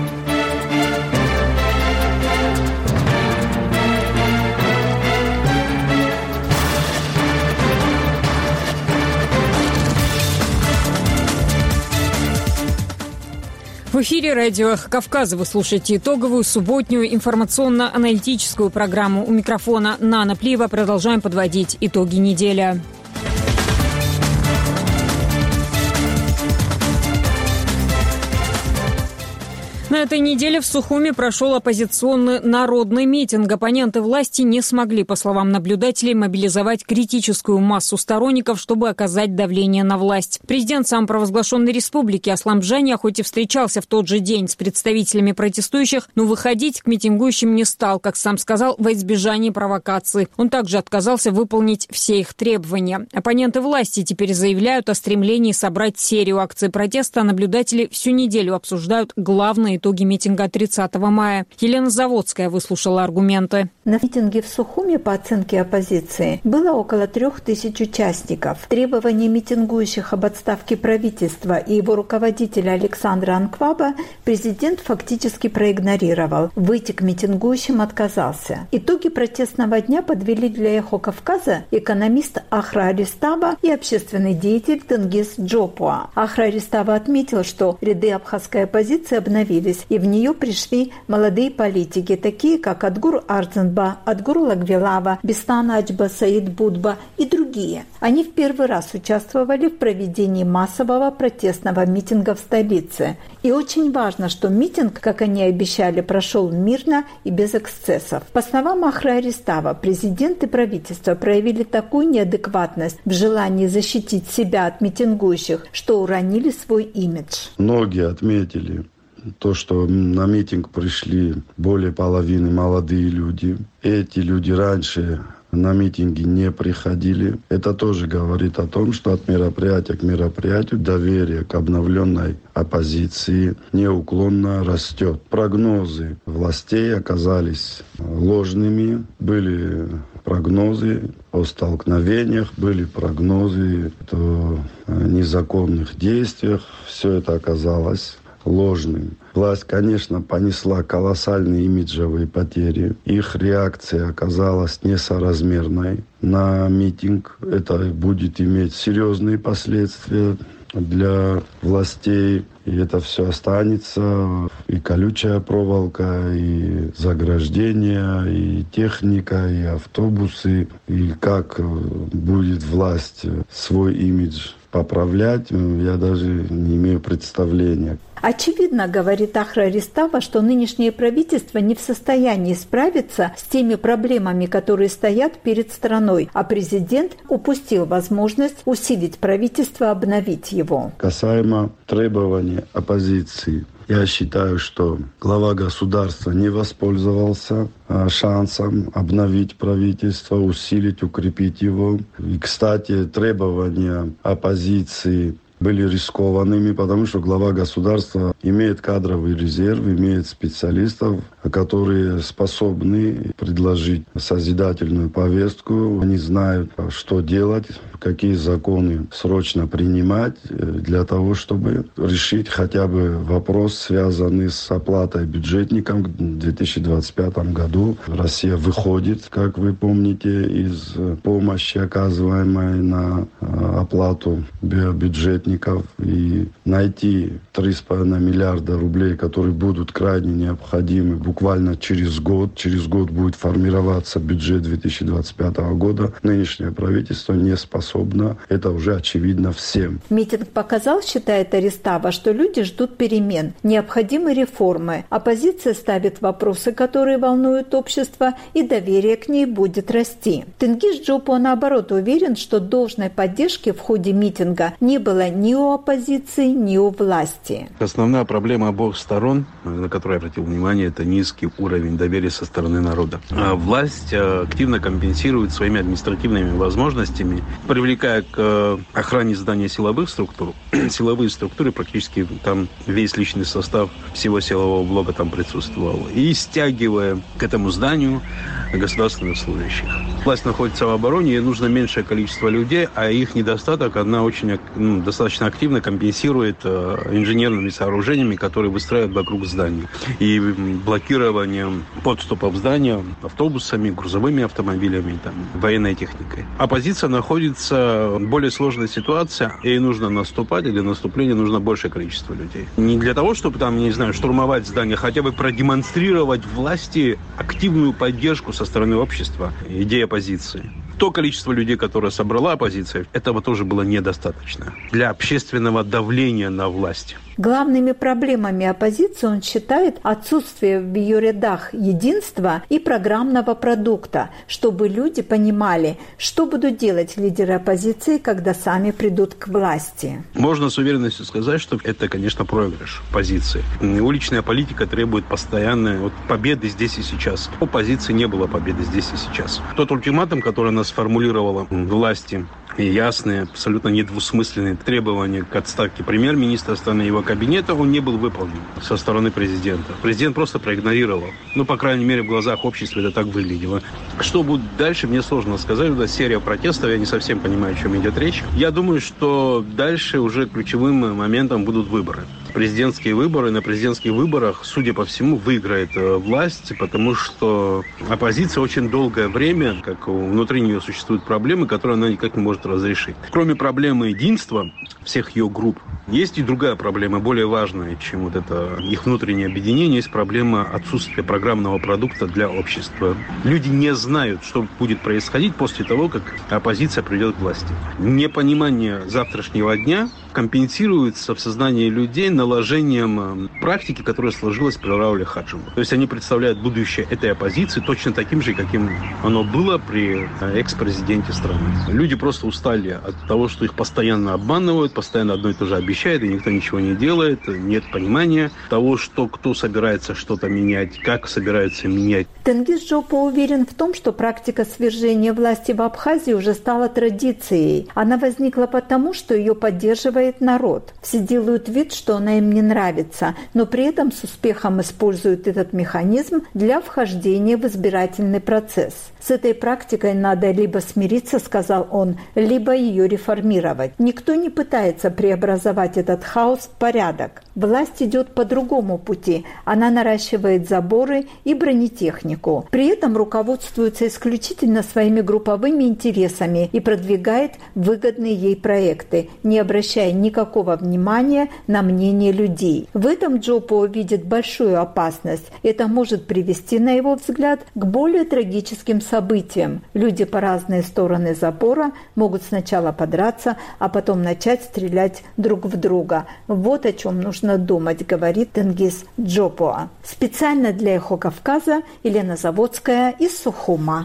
В эфире радио «Эхо Кавказа» вы слушаете итоговую субботнюю информационно-аналитическую программу. У микрофона Нана Плиева. Продолжаем подводить итоги недели. На этой неделе в Сухуми прошел оппозиционный народный митинг. Оппоненты власти не смогли, по словам наблюдателей, мобилизовать критическую массу сторонников, чтобы оказать давление на власть. Президент самопровозглашенной республики Аслам Джани, хоть и встречался в тот же день с представителями протестующих, но выходить к митингующим не стал, как сам сказал, во избежание провокаций. Он также отказался выполнить все их требования. Оппоненты власти теперь заявляют о стремлении собрать серию акций протеста, а наблюдатели всю неделю обсуждают главные итоги митинга тридцатого мая. Елена Заводская выслушала аргументы. На митинге в Сухуми, по оценке оппозиции, было около трех тысяч участников. Требования митингующих об отставке правительства и его руководителя Александра Анкваба президент фактически проигнорировал. Выйти к митингующим отказался. Итоги протестного дня подвели для «Эхо Кавказа» экономист Ахра Аристава и общественный деятель Тенгиз Джопуа. Ахра Аристава отметил, что ряды абхазской оппозиции обновились, и в нее пришли молодые политики, такие как Адгур Арзенба, Адгур Лагвелава, Бестан Аджба, Саид Будба и другие. Они в первый раз участвовали в проведении массового протестного митинга в столице. И очень важно, что митинг, как они обещали, прошел мирно и без эксцессов. По словам Ахра Аристава, президент и правительство проявили такую неадекватность в желании защитить себя от митингующих, что уронили свой имидж. Многие отметили то, что на митинг пришли более половины молодые люди. Эти люди раньше на митинги не приходили. Это тоже говорит о том, что от мероприятия к мероприятию доверие к обновленной оппозиции неуклонно растет. Прогнозы властей оказались ложными. Были прогнозы о столкновениях, были прогнозы о незаконных действиях. Все это оказалось ложным. Власть, конечно, понесла колоссальные имиджевые потери. Их реакция оказалась несоразмерной на митинг. Это будет иметь серьезные последствия для властей. И это все останется. И колючая проволока, и заграждения, и техника, и автобусы. И как будет власть свой имидж поправлять, я даже не имею представления. Очевидно, говорит Ахра Аристава, что нынешнее правительство не в состоянии справиться с теми проблемами, которые стоят перед страной, а президент упустил возможность усилить правительство, обновить его. Касаемо требований оппозиции, я считаю, что глава государства не воспользовался шансом обновить правительство, усилить, укрепить его. И, кстати, требования оппозиции были рискованными, потому что глава государства имеет кадровый резерв, имеет специалистов, которые способны предложить созидательную повестку. Они знают, что делать, какие законы срочно принимать для того, чтобы решить хотя бы вопрос, связанный с оплатой бюджетникам. В две тысячи двадцать пятом году Россия выходит, как вы помните, из помощи, оказываемой на оплату бюджетников. И найти три с половиной миллиарда рублей, которые будут крайне необходимы буквально через год. Через год будет формироваться бюджет две тысячи двадцать пятого года. Нынешнее правительство не способно. Это уже очевидно всем. Митинг показал, считает Аристава, что люди ждут перемен, необходимы реформы. Оппозиция ставит вопросы, которые волнуют общество, и доверие к ней будет расти. Тенгиз Джопуа, наоборот, уверен, что должной поддержки в ходе митинга не было ни у оппозиции, ни у власти. Основная проблема обоих сторон, на которую я обратил внимание, это низкий уровень доверия со стороны народа. А власть активно компенсирует своими административными возможностями, привлекая к охране здания силовых структур. Силовые структуры, практически там весь личный состав всего силового блока там присутствовал. И стягивая к этому зданию государственных служащих. Власть находится в обороне, ей нужно меньшее количество людей, а их недостаток она очень ну, достаточно активно компенсирует э, инженерными сооружениями, которые выстраивают вокруг зданий. И блокированием подступов в здание автобусами, грузовыми автомобилями, там, военной техникой. Оппозиция находится в более сложной ситуации, ей нужно наступать, и для наступления нужно большее количество людей. Не для того, чтобы там, не знаю, штурмовать здание, хотя бы продемонстрировать власти активную поддержку со стороны общества, идеи оппозиции. То количество людей, которое собрала оппозиция, этого тоже было недостаточно для общественного давления на власть. Главными проблемами оппозиции он считает отсутствие в ее рядах единства и программного продукта, чтобы люди понимали, что будут делать лидеры оппозиции, когда сами придут к власти. Можно с уверенностью сказать, что это, конечно, проигрыш позиции. Уличная политика требует постоянной вот, победы здесь и сейчас. У оппозиции не было победы здесь и сейчас. Тот ультиматум, который она сформулировала власти, и ясные, абсолютно недвусмысленные требования к отставке премьер-министра страны и его кабинета, он не был выполнен со стороны президента. Президент просто проигнорировал. Ну, по крайней мере, в глазах общества это так выглядело. Что будет дальше, мне сложно сказать. Это серия протестов, я не совсем понимаю, о чем идет речь. Я думаю, что дальше уже ключевым моментом будут выборы. Президентские выборы. На президентских выборах, судя по всему, выиграет власть, потому что оппозиция очень долгое время, как внутри нее существуют проблемы, которые она никак не может разрешить. Кроме проблемы единства всех ее групп, есть и другая проблема, более важная, чем вот это их внутреннее объединение, есть проблема отсутствия программного продукта для общества. Люди не знают, что будет происходить после того, как оппозиция придет к власти. Непонимание завтрашнего дня компенсируется в сознании людей наложением практики, которая сложилась при Рауле Хаджибу. То есть они представляют будущее этой оппозиции точно таким же, каким оно было при экс-президенте страны. Люди просто устали от того, что их постоянно обманывают, постоянно одно и то же обещают, и никто ничего не делает, нет понимания того, что кто собирается что-то менять, как собирается менять. Тенгиз Джопо уверен в том, что практика свержения власти в Абхазии уже стала традицией. Она возникла потому, что ее поддерживает народ. Все делают вид, что она им не нравится, но при этом с успехом используют этот механизм для вхождения в избирательный процесс. С этой практикой надо либо смириться, сказал он, либо ее реформировать. Никто не пытается преобразовать этот хаос в порядок. Власть идет по другому пути. Она наращивает заборы и бронетехнику. При этом руководствуется исключительно своими групповыми интересами и продвигает выгодные ей проекты, не обращая никакого внимания на мнение людей. В этом Джопо видит большую опасность. Это может привести, на его взгляд, к более трагическим событиям. Люди по разные стороны забора могут сначала подраться, а потом начать стрелять друг в друга. Вот о чем нужно думать, говорит Тенгиз Джопо. Специально для «Эхо Кавказа» Елена Заводская из Сухума.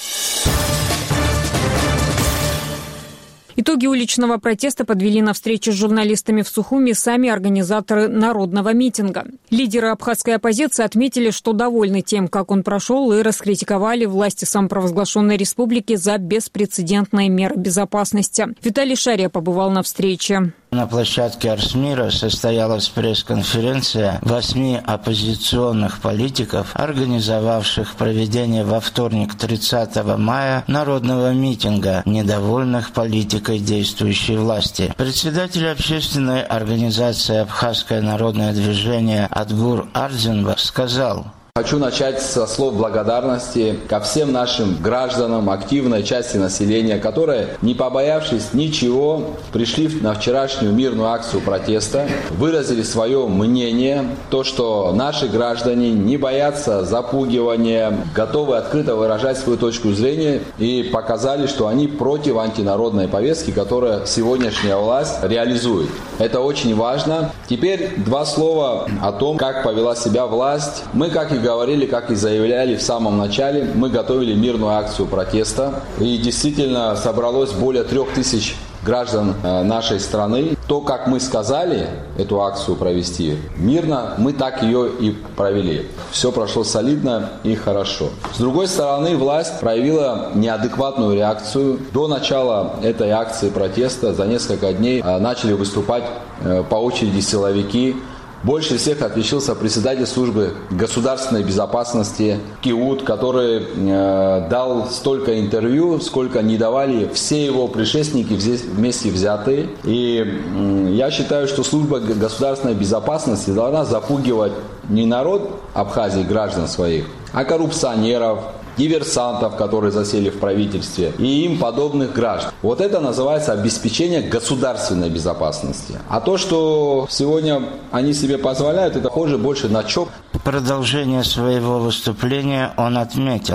Итоги уличного протеста подвели на встрече с журналистами в Сухуми сами организаторы народного митинга. Лидеры абхазской оппозиции отметили, что довольны тем, как он прошел, и раскритиковали власти самопровозглашенной республики за беспрецедентные меры безопасности. Виталий Шария побывал на встрече. На площадке Арсмира состоялась пресс-конференция восьми оппозиционных политиков, организовавших проведение во вторник, тридцатого мая, народного митинга, недовольных политикой действующей власти. Председатель общественной организации «Абхазское народное движение» Адгур Ардзинбах сказал: Хочу начать со слов благодарности ко всем нашим гражданам, активной части населения, которые, не побоявшись ничего, пришли на вчерашнюю мирную акцию протеста, выразили свое мнение, то, что наши граждане не боятся запугивания, готовы открыто выражать свою точку зрения и показали, что они против антинародной повестки, которую сегодняшняя власть реализует. Это очень важно. Теперь два слова о том, как повела себя власть. Мы, как и говорили, как и заявляли в самом начале, мы готовили мирную акцию протеста. И действительно собралось более трех тысяч граждан нашей страны. То, как мы сказали эту акцию провести мирно, мы так ее и провели. Все прошло солидно и хорошо. С другой стороны, власть проявила неадекватную реакцию. До начала этой акции протеста за несколько дней начали выступать по очереди силовики. Больше всех отличился председатель службы государственной безопасности Киут, который э, дал столько интервью, сколько не давали все его предшественники здесь вместе взятые. И э, я считаю, что служба государственной безопасности должна запугивать не народ Абхазии, граждан своих, а коррупционеров, диверсантов, которые засели в правительстве, и им подобных граждан. Вот это называется обеспечение государственной безопасности. А то, что сегодня они себе позволяют, это похоже больше на ЧОП. В продолжение своего выступления он отметил: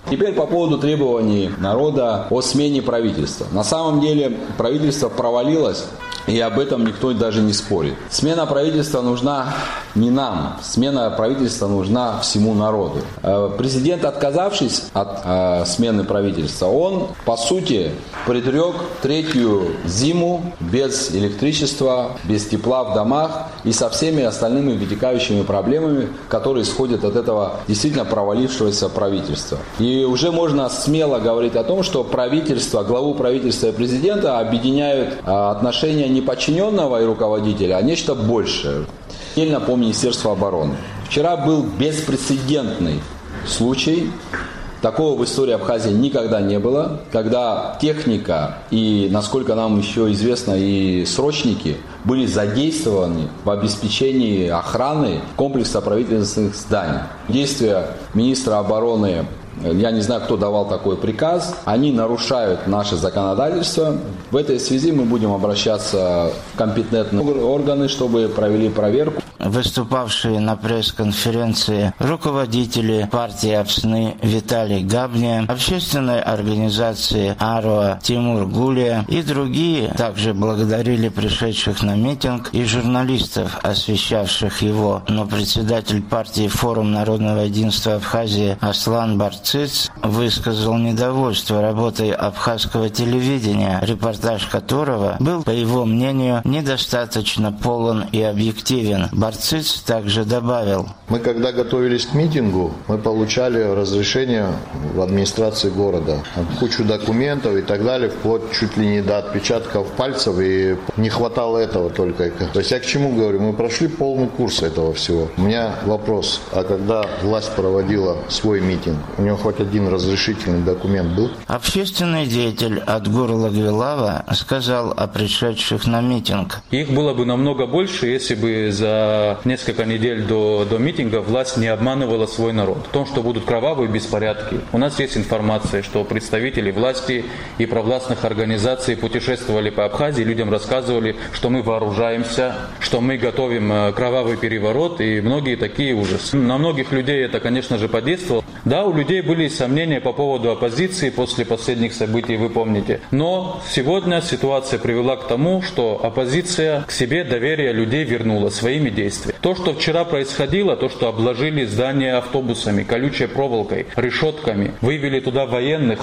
Теперь по поводу требований народа о смене правительства. На самом деле правительство провалилось, и об этом никто даже не спорит. Смена правительства нужна не нам, смена правительства нужна всему народу. Президент, отказавшись от э, смены правительства, он, по сути, предрек третью зиму без электричества, без тепла в домах и со всеми остальными вытекающими проблемами, которые исходят от этого действительно провалившегося правительства. И уже можно смело говорить о том, что правительство, главу правительства и президента объединяют э, отношения не подчиненного и руководителя, а нечто большее. Отдельно по Министерству обороны. Вчера был беспрецедентный случай, такого в истории Абхазии никогда не было, когда техника и, насколько нам еще известно, и срочники были задействованы в обеспечении охраны комплекса правительственных зданий. Действия министра обороны, я не знаю, кто давал такой приказ, они нарушают наше законодательство. В этой связи мы будем обращаться в компетентные органы, чтобы провели проверку. Выступавшие на пресс-конференции руководители партии Апсны Виталий Габня, общественной организации Ароа Тимур Гулия и другие также благодарили пришедших на митинг и журналистов, освещавших его. Но председатель партии «Форум народного единства Абхазии» Аслан Барциц высказал недовольство работой абхазского телевидения, репортаж которого был, по его мнению, недостаточно полон и объективен. Барциц также добавил: мы, когда готовились к митингу, мы получали разрешение в администрации города. Кучу документов и так далее, вплоть чуть ли не до отпечатков пальцев, и не хватало этого только. То есть я к чему говорю? Мы прошли полный курс этого всего. У меня вопрос, а когда власть проводила свой митинг, у него хоть один разрешительный документ был? Общественный деятель Адгур Лагвилава сказал о пришедших на митинг: их было бы намного больше, если бы за несколько недель до, до митинга власть не обманывала свой народ. В том, что будут кровавые беспорядки. У нас есть информация, что представители власти и провластных организаций путешествовали по Абхазии, людям рассказывали, что мы вооружаемся, что мы готовим кровавый переворот, и многие такие ужасы. На многих людей это, конечно же, подействовало. Да, у людей были сомнения по поводу оппозиции после последних событий, вы помните. Но сегодня ситуация привела к тому, что оппозиция к себе доверие людей вернула своими действиями. То, что вчера происходило, то, что обложили здания автобусами, колючей проволокой, решетками, вывели туда военных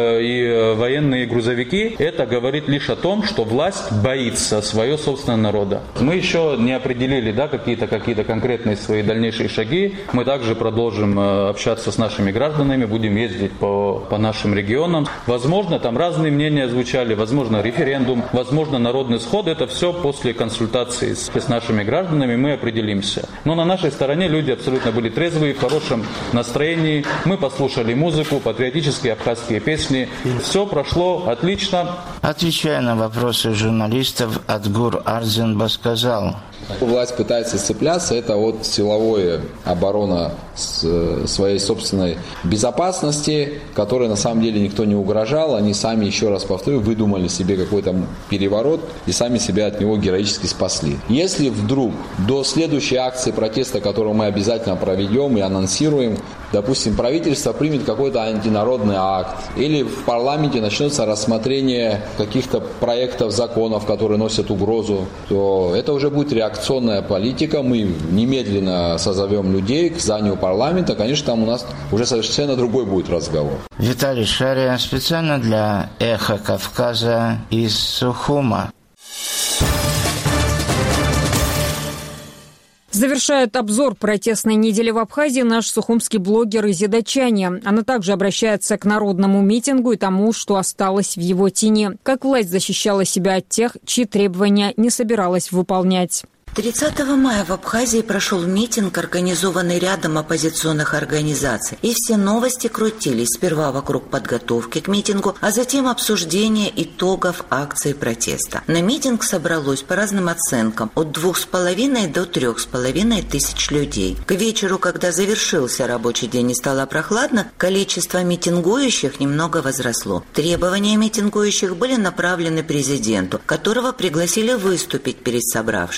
и военные грузовики, это говорит лишь о том, что власть боится своего собственного народа. Мы еще не определили, да, какие-то какие-то конкретные свои дальнейшие шаги. Мы также продолжим общаться с нашими гражданами, будем ездить по, по нашим регионам. Возможно, там разные мнения звучали, возможно, референдум, возможно, народный сход. Это все после консультации с, с нашими гражданами мы определимся. Но на нашей стороне люди абсолютно были трезвые, в хорошем настроении. Мы послушали музыку, патриотические абхазские песни. Все прошло отлично. Отвечая на вопросы журналистов, Адгур Арзенба сказал: власть пытается цепляться, это от силовой обороны своей собственной безопасности, которой на самом деле никто не угрожал. Они сами, еще раз повторю, выдумали себе какой-то переворот и сами себя от него героически спасли. Если вдруг до следующей акции протеста, которую мы обязательно проведем и анонсируем, допустим, правительство примет какой-то антинародный акт, или в парламенте начнется рассмотрение каких-то проектов законов, которые носят угрозу, то это уже будет реакционная политика. Мы немедленно созовем людей к зданию парламента. Конечно, там у нас уже совершенно другой будет разговор. Виталий Шария специально для «Эхо Кавказа» из Сухума. Завершает обзор протестной недели в Абхазии наш сухумский блогер Изида Чани. Она также обращается к народному митингу и тому, что осталось в его тени. Как власть защищала себя от тех, чьи требования не собиралась выполнять. тридцатого мая в Абхазии прошел митинг, организованный рядом оппозиционных организаций. И все новости крутились сперва вокруг подготовки к митингу, а затем обсуждения итогов акции протеста. На митинг собралось, по разным оценкам, от двух с половиной до трех с половиной тысяч людей. К вечеру, когда завершился рабочий день и стало прохладно, количество митингующих немного возросло. Требования митингующих были направлены президенту, которого пригласили выступить перед собравшимися.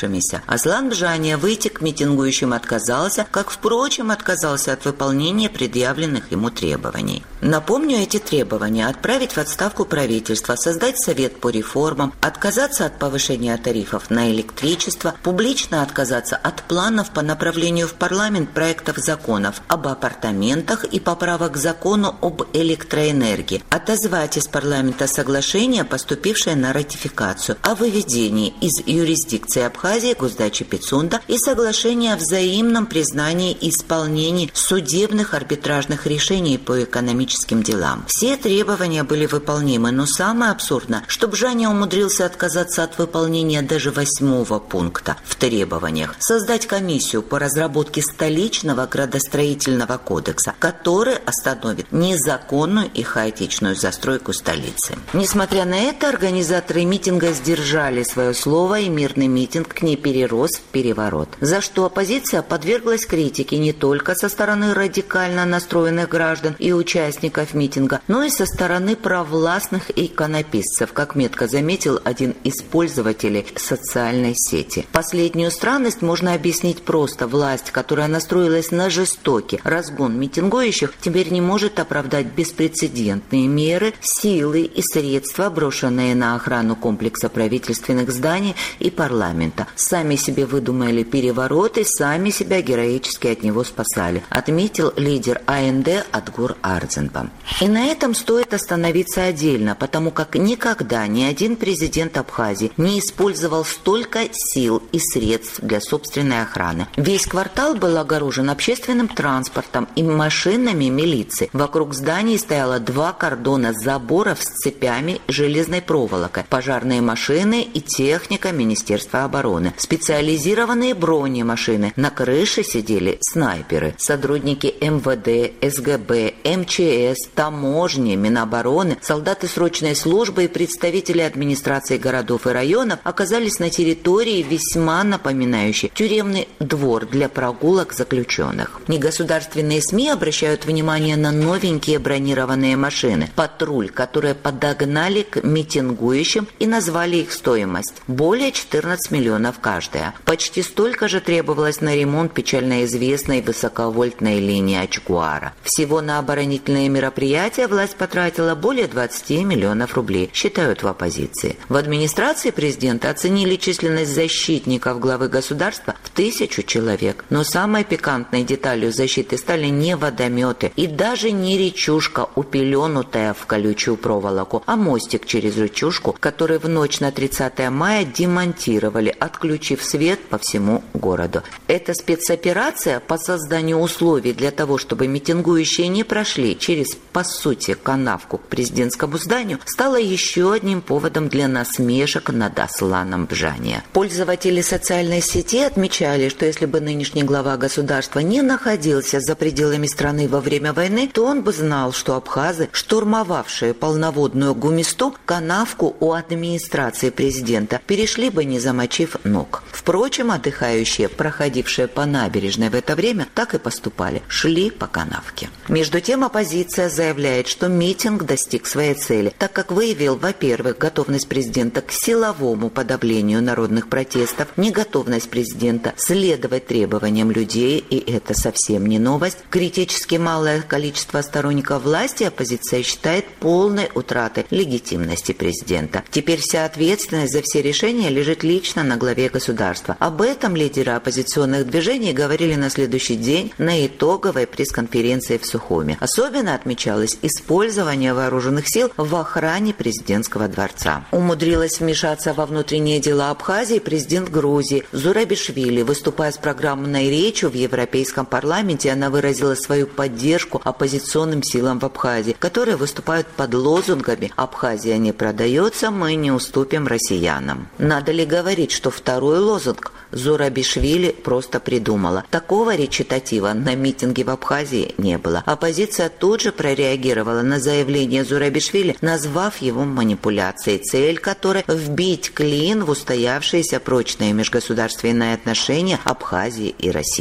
Аслан Бжания выйти к митингующим отказался, как, впрочем, отказался от выполнения предъявленных ему требований. Напомню эти требования: отправить в отставку правительство, создать совет по реформам, отказаться от повышения тарифов на электричество, публично отказаться от планов по направлению в парламент проектов законов об апартаментах и поправок к закону об электроэнергии, отозвать из парламента соглашение, поступившее на ратификацию, о выведении из юрисдикции Абхазии Госдачи Пицунда и соглашение о взаимном признании и исполнении судебных арбитражных решений по экономическим делам. Все требования были выполнимы, но самое абсурдное, что Бжания умудрился отказаться от выполнения даже восьмого пункта в требованиях: создать комиссию по разработке столичного градостроительного кодекса, который остановит незаконную и хаотичную застройку столицы. Несмотря на это, организаторы митинга сдержали свое слово, и мирный митинг не перерос в переворот, за что оппозиция подверглась критике не только со стороны радикально настроенных граждан и участников митинга, но и со стороны провластных иконописцев, как метко заметил один из пользователей социальной сети. Последнюю странность можно объяснить просто: власть, которая настроилась на жестокий разгон митингующих, теперь не может оправдать беспрецедентные меры, силы и средства, брошенные на охрану комплекса правительственных зданий и парламента. Сами себе выдумали переворот и сами себя героически от него спасали, отметил лидер АНД Адгур Ардзенбам. И на этом стоит остановиться отдельно, потому как никогда ни один президент Абхазии не использовал столько сил и средств для собственной охраны. Весь квартал был огорожен общественным транспортом и машинами милиции. Вокруг зданий стояло два кордона заборов с цепями и железной проволокой, пожарные машины и техника Министерства обороны, специализированные бронемашины. На крыше сидели снайперы, сотрудники МВД, СГБ, МЧС, таможни, Минобороны, солдаты срочной службы и представители администрации городов и районов оказались на территории, весьма напоминающей тюремный двор для прогулок заключенных. Негосударственные СМИ обращают внимание на новенькие бронированные машины, патруль, которые подогнали к митингующим и назвали их стоимость – более четырнадцать миллионов каждая. Почти столько же требовалось на ремонт печально известной высоковольтной линии Ачгуара. Всего на оборонительные мероприятия власть потратила более двадцать миллионов рублей, считают в оппозиции. В администрации президента оценили численность защитников главы государства в тысячу человек. Но самой пикантной деталью защиты стали не водометы и даже не речушка, упеленутая в колючую проволоку, а мостик через речушку, который в ночь на тридцатое мая демонтировали, отключив свет по всему городу. Эта спецоперация по созданию условий для того, чтобы митингующие не прошли через, по сути, канавку к президентскому зданию, стала еще одним поводом для насмешек над Асланом Бжания. Пользователи социальной сети отмечали, что если бы нынешний глава государства не находился за пределами страны во время войны, то он бы знал, что абхазы, штурмовавшие полноводную Гумисту, канавку у администрации президента, перешли бы, не замочив ног. Впрочем, отдыхающие, проходившие по набережной в это время, так и поступали, шли по канавке. Между тем, оппозиция заявляет, что митинг достиг своей цели, так как выявил, во-первых, готовность президента к силовому подавлению народных протестов, неготовность президента следовать требованиям людей, и это совсем не новость. Критически малое количество сторонников власти оппозиция считает полной утратой легитимности президента. Теперь вся ответственность за все решения лежит лично на главе государства. Об этом лидеры оппозиционных движений говорили на следующий день на итоговой пресс-конференции в Сухуми. Особенно отмечалось использование вооруженных сил в охране президентского дворца. Умудрилась вмешаться во внутренние дела Абхазии президент Грузии Зурабишвили. Выступая с программной речью в Европейском парламенте, она выразила свою поддержку оппозиционным силам в Абхазии, которые выступают под лозунгами «Абхазия не продается, мы не уступим россиянам». Надо ли говорить, что второй лозунг Зурабишвили просто придумала? Такого речитатива на митинге в Абхазии не было. Оппозиция тут же прореагировала на заявление Зурабишвили, назвав его манипуляцией, цель которой – вбить клин в устоявшиеся прочные межгосударственные отношения Абхазии и России.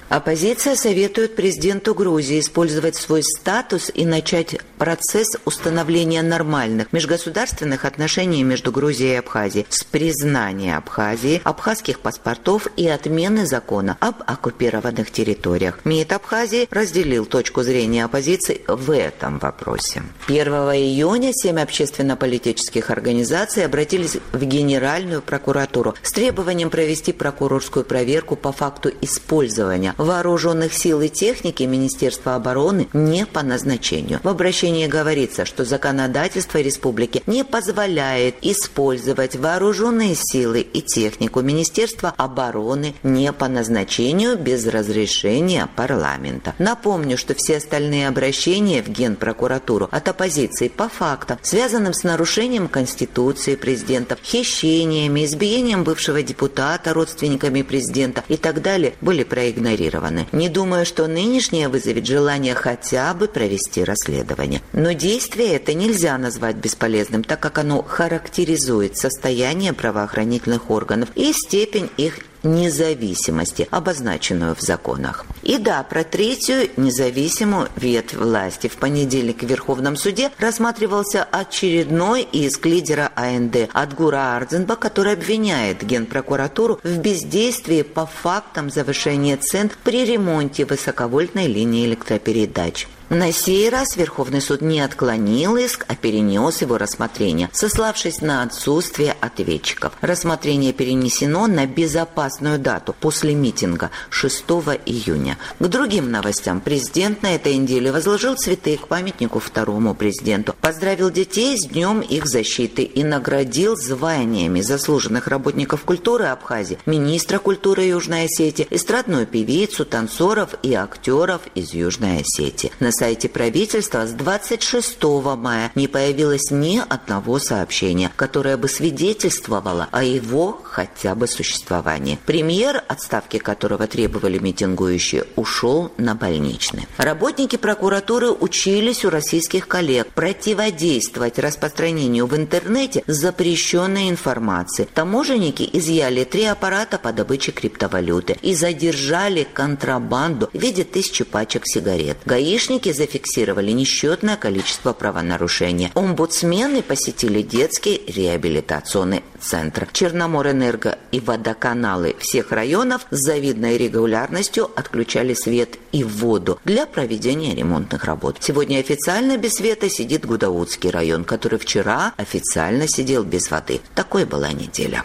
Оппозиция советует президенту Грузии использовать свой статус и начать процесс установления нормальных межгосударственных отношений между Грузией и Абхазией с признания Абхазии, абхазских паспортов и отмены закона об оккупированных территориях. МИД Абхазии разделил точку зрения оппозиции в этом вопросе. первого июня семь общественно-политических организаций обратились в Генеральную прокуратуру с требованием провести прокурорскую проверку по факту использования вооруженных сил и техники Министерства обороны не по назначению. В обращении говорится, что законодательство республики не позволяет использовать вооруженные силы и технику Министерства обороны не по назначению без разрешения парламента. Напомню, что все остальные обращения в Генпрокуратуру от оппозиции по фактам, связанным с нарушением Конституции президента, хищениями, избиением бывшего депутата, родственниками президента и так далее, были проигнорированы. Не думаю, что нынешнее вызовет желание хотя бы провести расследование. Но действие это нельзя назвать бесполезным, так как оно характеризует состояние правоохранительных органов и степень их независимости, обозначенную в законах. И да, про третью независимую ветвь власти. В понедельник в Верховном суде рассматривался очередной иск лидера АНД Адгура Ардзинба, который обвиняет Генпрокуратуру в бездействии по фактам завышения цен при ремонте высоковольтной линии электропередач. На сей раз Верховный суд не отклонил иск, а перенес его рассмотрение, сославшись на отсутствие ответчиков. Рассмотрение перенесено на безопасную дату после митинга шестого июня. К другим новостям. Президент на этой неделе возложил цветы к памятнику второму президенту, поздравил детей с Днем их защиты и наградил званиями заслуженных работников культуры Абхазии, министра культуры Южной Осетии, эстрадную певицу, танцоров и актеров из Южной Осетии. На сайте правительства с двадцать шестого мая не появилось ни одного сообщения, которое бы свидетельствовало о его хотя бы существовании. Премьер, отставки которого требовали митингующие, ушел на больничный. Работники прокуратуры учились у российских коллег противодействовать распространению в интернете запрещенной информации. Таможенники изъяли три аппарата по добыче криптовалюты и задержали контрабанду в виде тысячи пачек сигарет. Гаишники зафиксировали несчетное количество правонарушений. Омбудсмены посетили детский реабилитационный центр. Черноморэнерго и водоканалы всех районов с завидной регулярностью отключали свет и воду для проведения ремонтных работ. Сегодня официально без света сидит Гудаутский район, который вчера официально сидел без воды. Такой была неделя.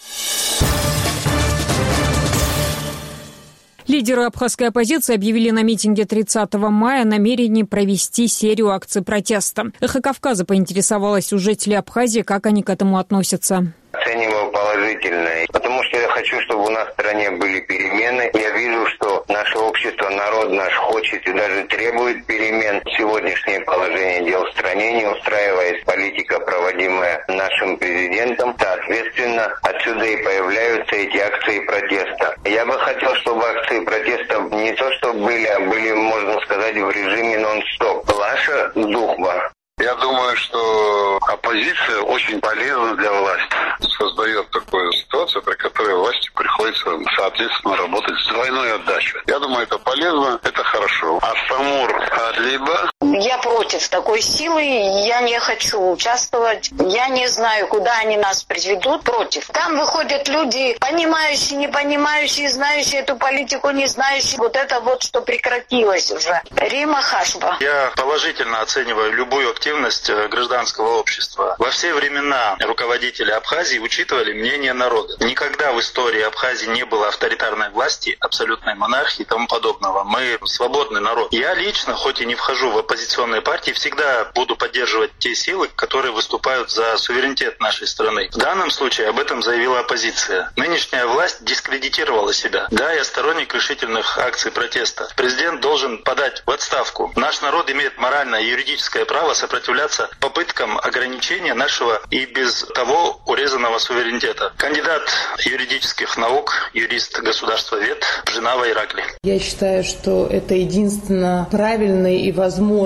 Лидеры абхазской оппозиции объявили на митинге тридцатого мая намерение провести серию акций протеста. «Эхо Кавказа» поинтересовалась у жителей Абхазии, как они к этому относятся. Оцениваю положительно, потому что я хочу, чтобы у нас в стране были перемены. Я вижу, что наше общество, народ наш хочет и даже требует перемен. Сегодняшнее положение дел в стране не устраивает политика, проводимая нашим президентом. Соответственно, отсюда и появляются эти акции протеста. Я бы хотел, чтобы акции протеста не то что были, а были, можно сказать, в режиме нон-стоп. Ваша Духба. Я думаю, что оппозиция очень полезна для власти. Создает такую ситуацию, при которой власти приходится, соответственно, работать с двойной отдачей. Я думаю, это полезно, это хорошо. А Самур Адлиба... Я против такой силы, я не хочу участвовать. Я не знаю, куда они нас приведут. Против. Там выходят люди, понимающие, не понимающие, знающие эту политику, не знающие. Вот это вот, что прекратилось уже. Рима Хашба. Я положительно оцениваю любую активность гражданского общества. Во все времена руководители Абхазии учитывали мнение народа. Никогда в истории Абхазии не было авторитарной власти, абсолютной монархии и тому подобного. Мы свободный народ. Я лично, хоть и не вхожу в оппозиционные партии, всегда буду поддерживать те силы, которые выступают за суверенитет нашей страны. В данном случае об этом заявила оппозиция. Нынешняя власть дискредитировала себя. Да, я сторонник решительных акций протеста. Президент должен подать в отставку. Наш народ имеет моральное и юридическое право сопротивляться попыткам ограничения нашего и без того урезанного суверенитета. Кандидат юридических наук, юрист государствовед Женава Иракли. Я считаю, что это единственно правильный и возможный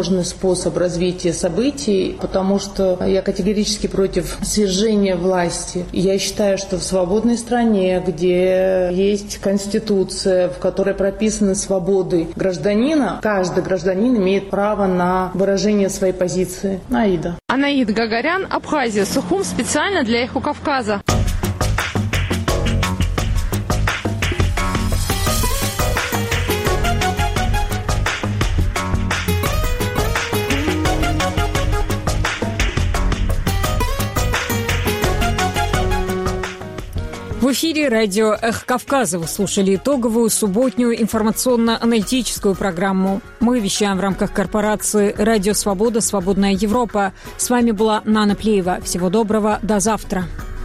возможный способ развития событий, потому что я категорически против свержения власти. Я считаю, что в свободной стране, где есть конституция, в которой прописаны свободы гражданина, каждый гражданин имеет право на выражение своей позиции. Аида. Анаида Гагарян, Абхазия, Сухум, специально для «Эхо Кавказа». В эфире радио «Эхо Кавказа». Вы слушали итоговую субботнюю информационно-аналитическую программу. Мы вещаем в рамках корпорации «Радио Свобода. Свободная Европа». С вами была Нана Плеева. Всего доброго. До завтра.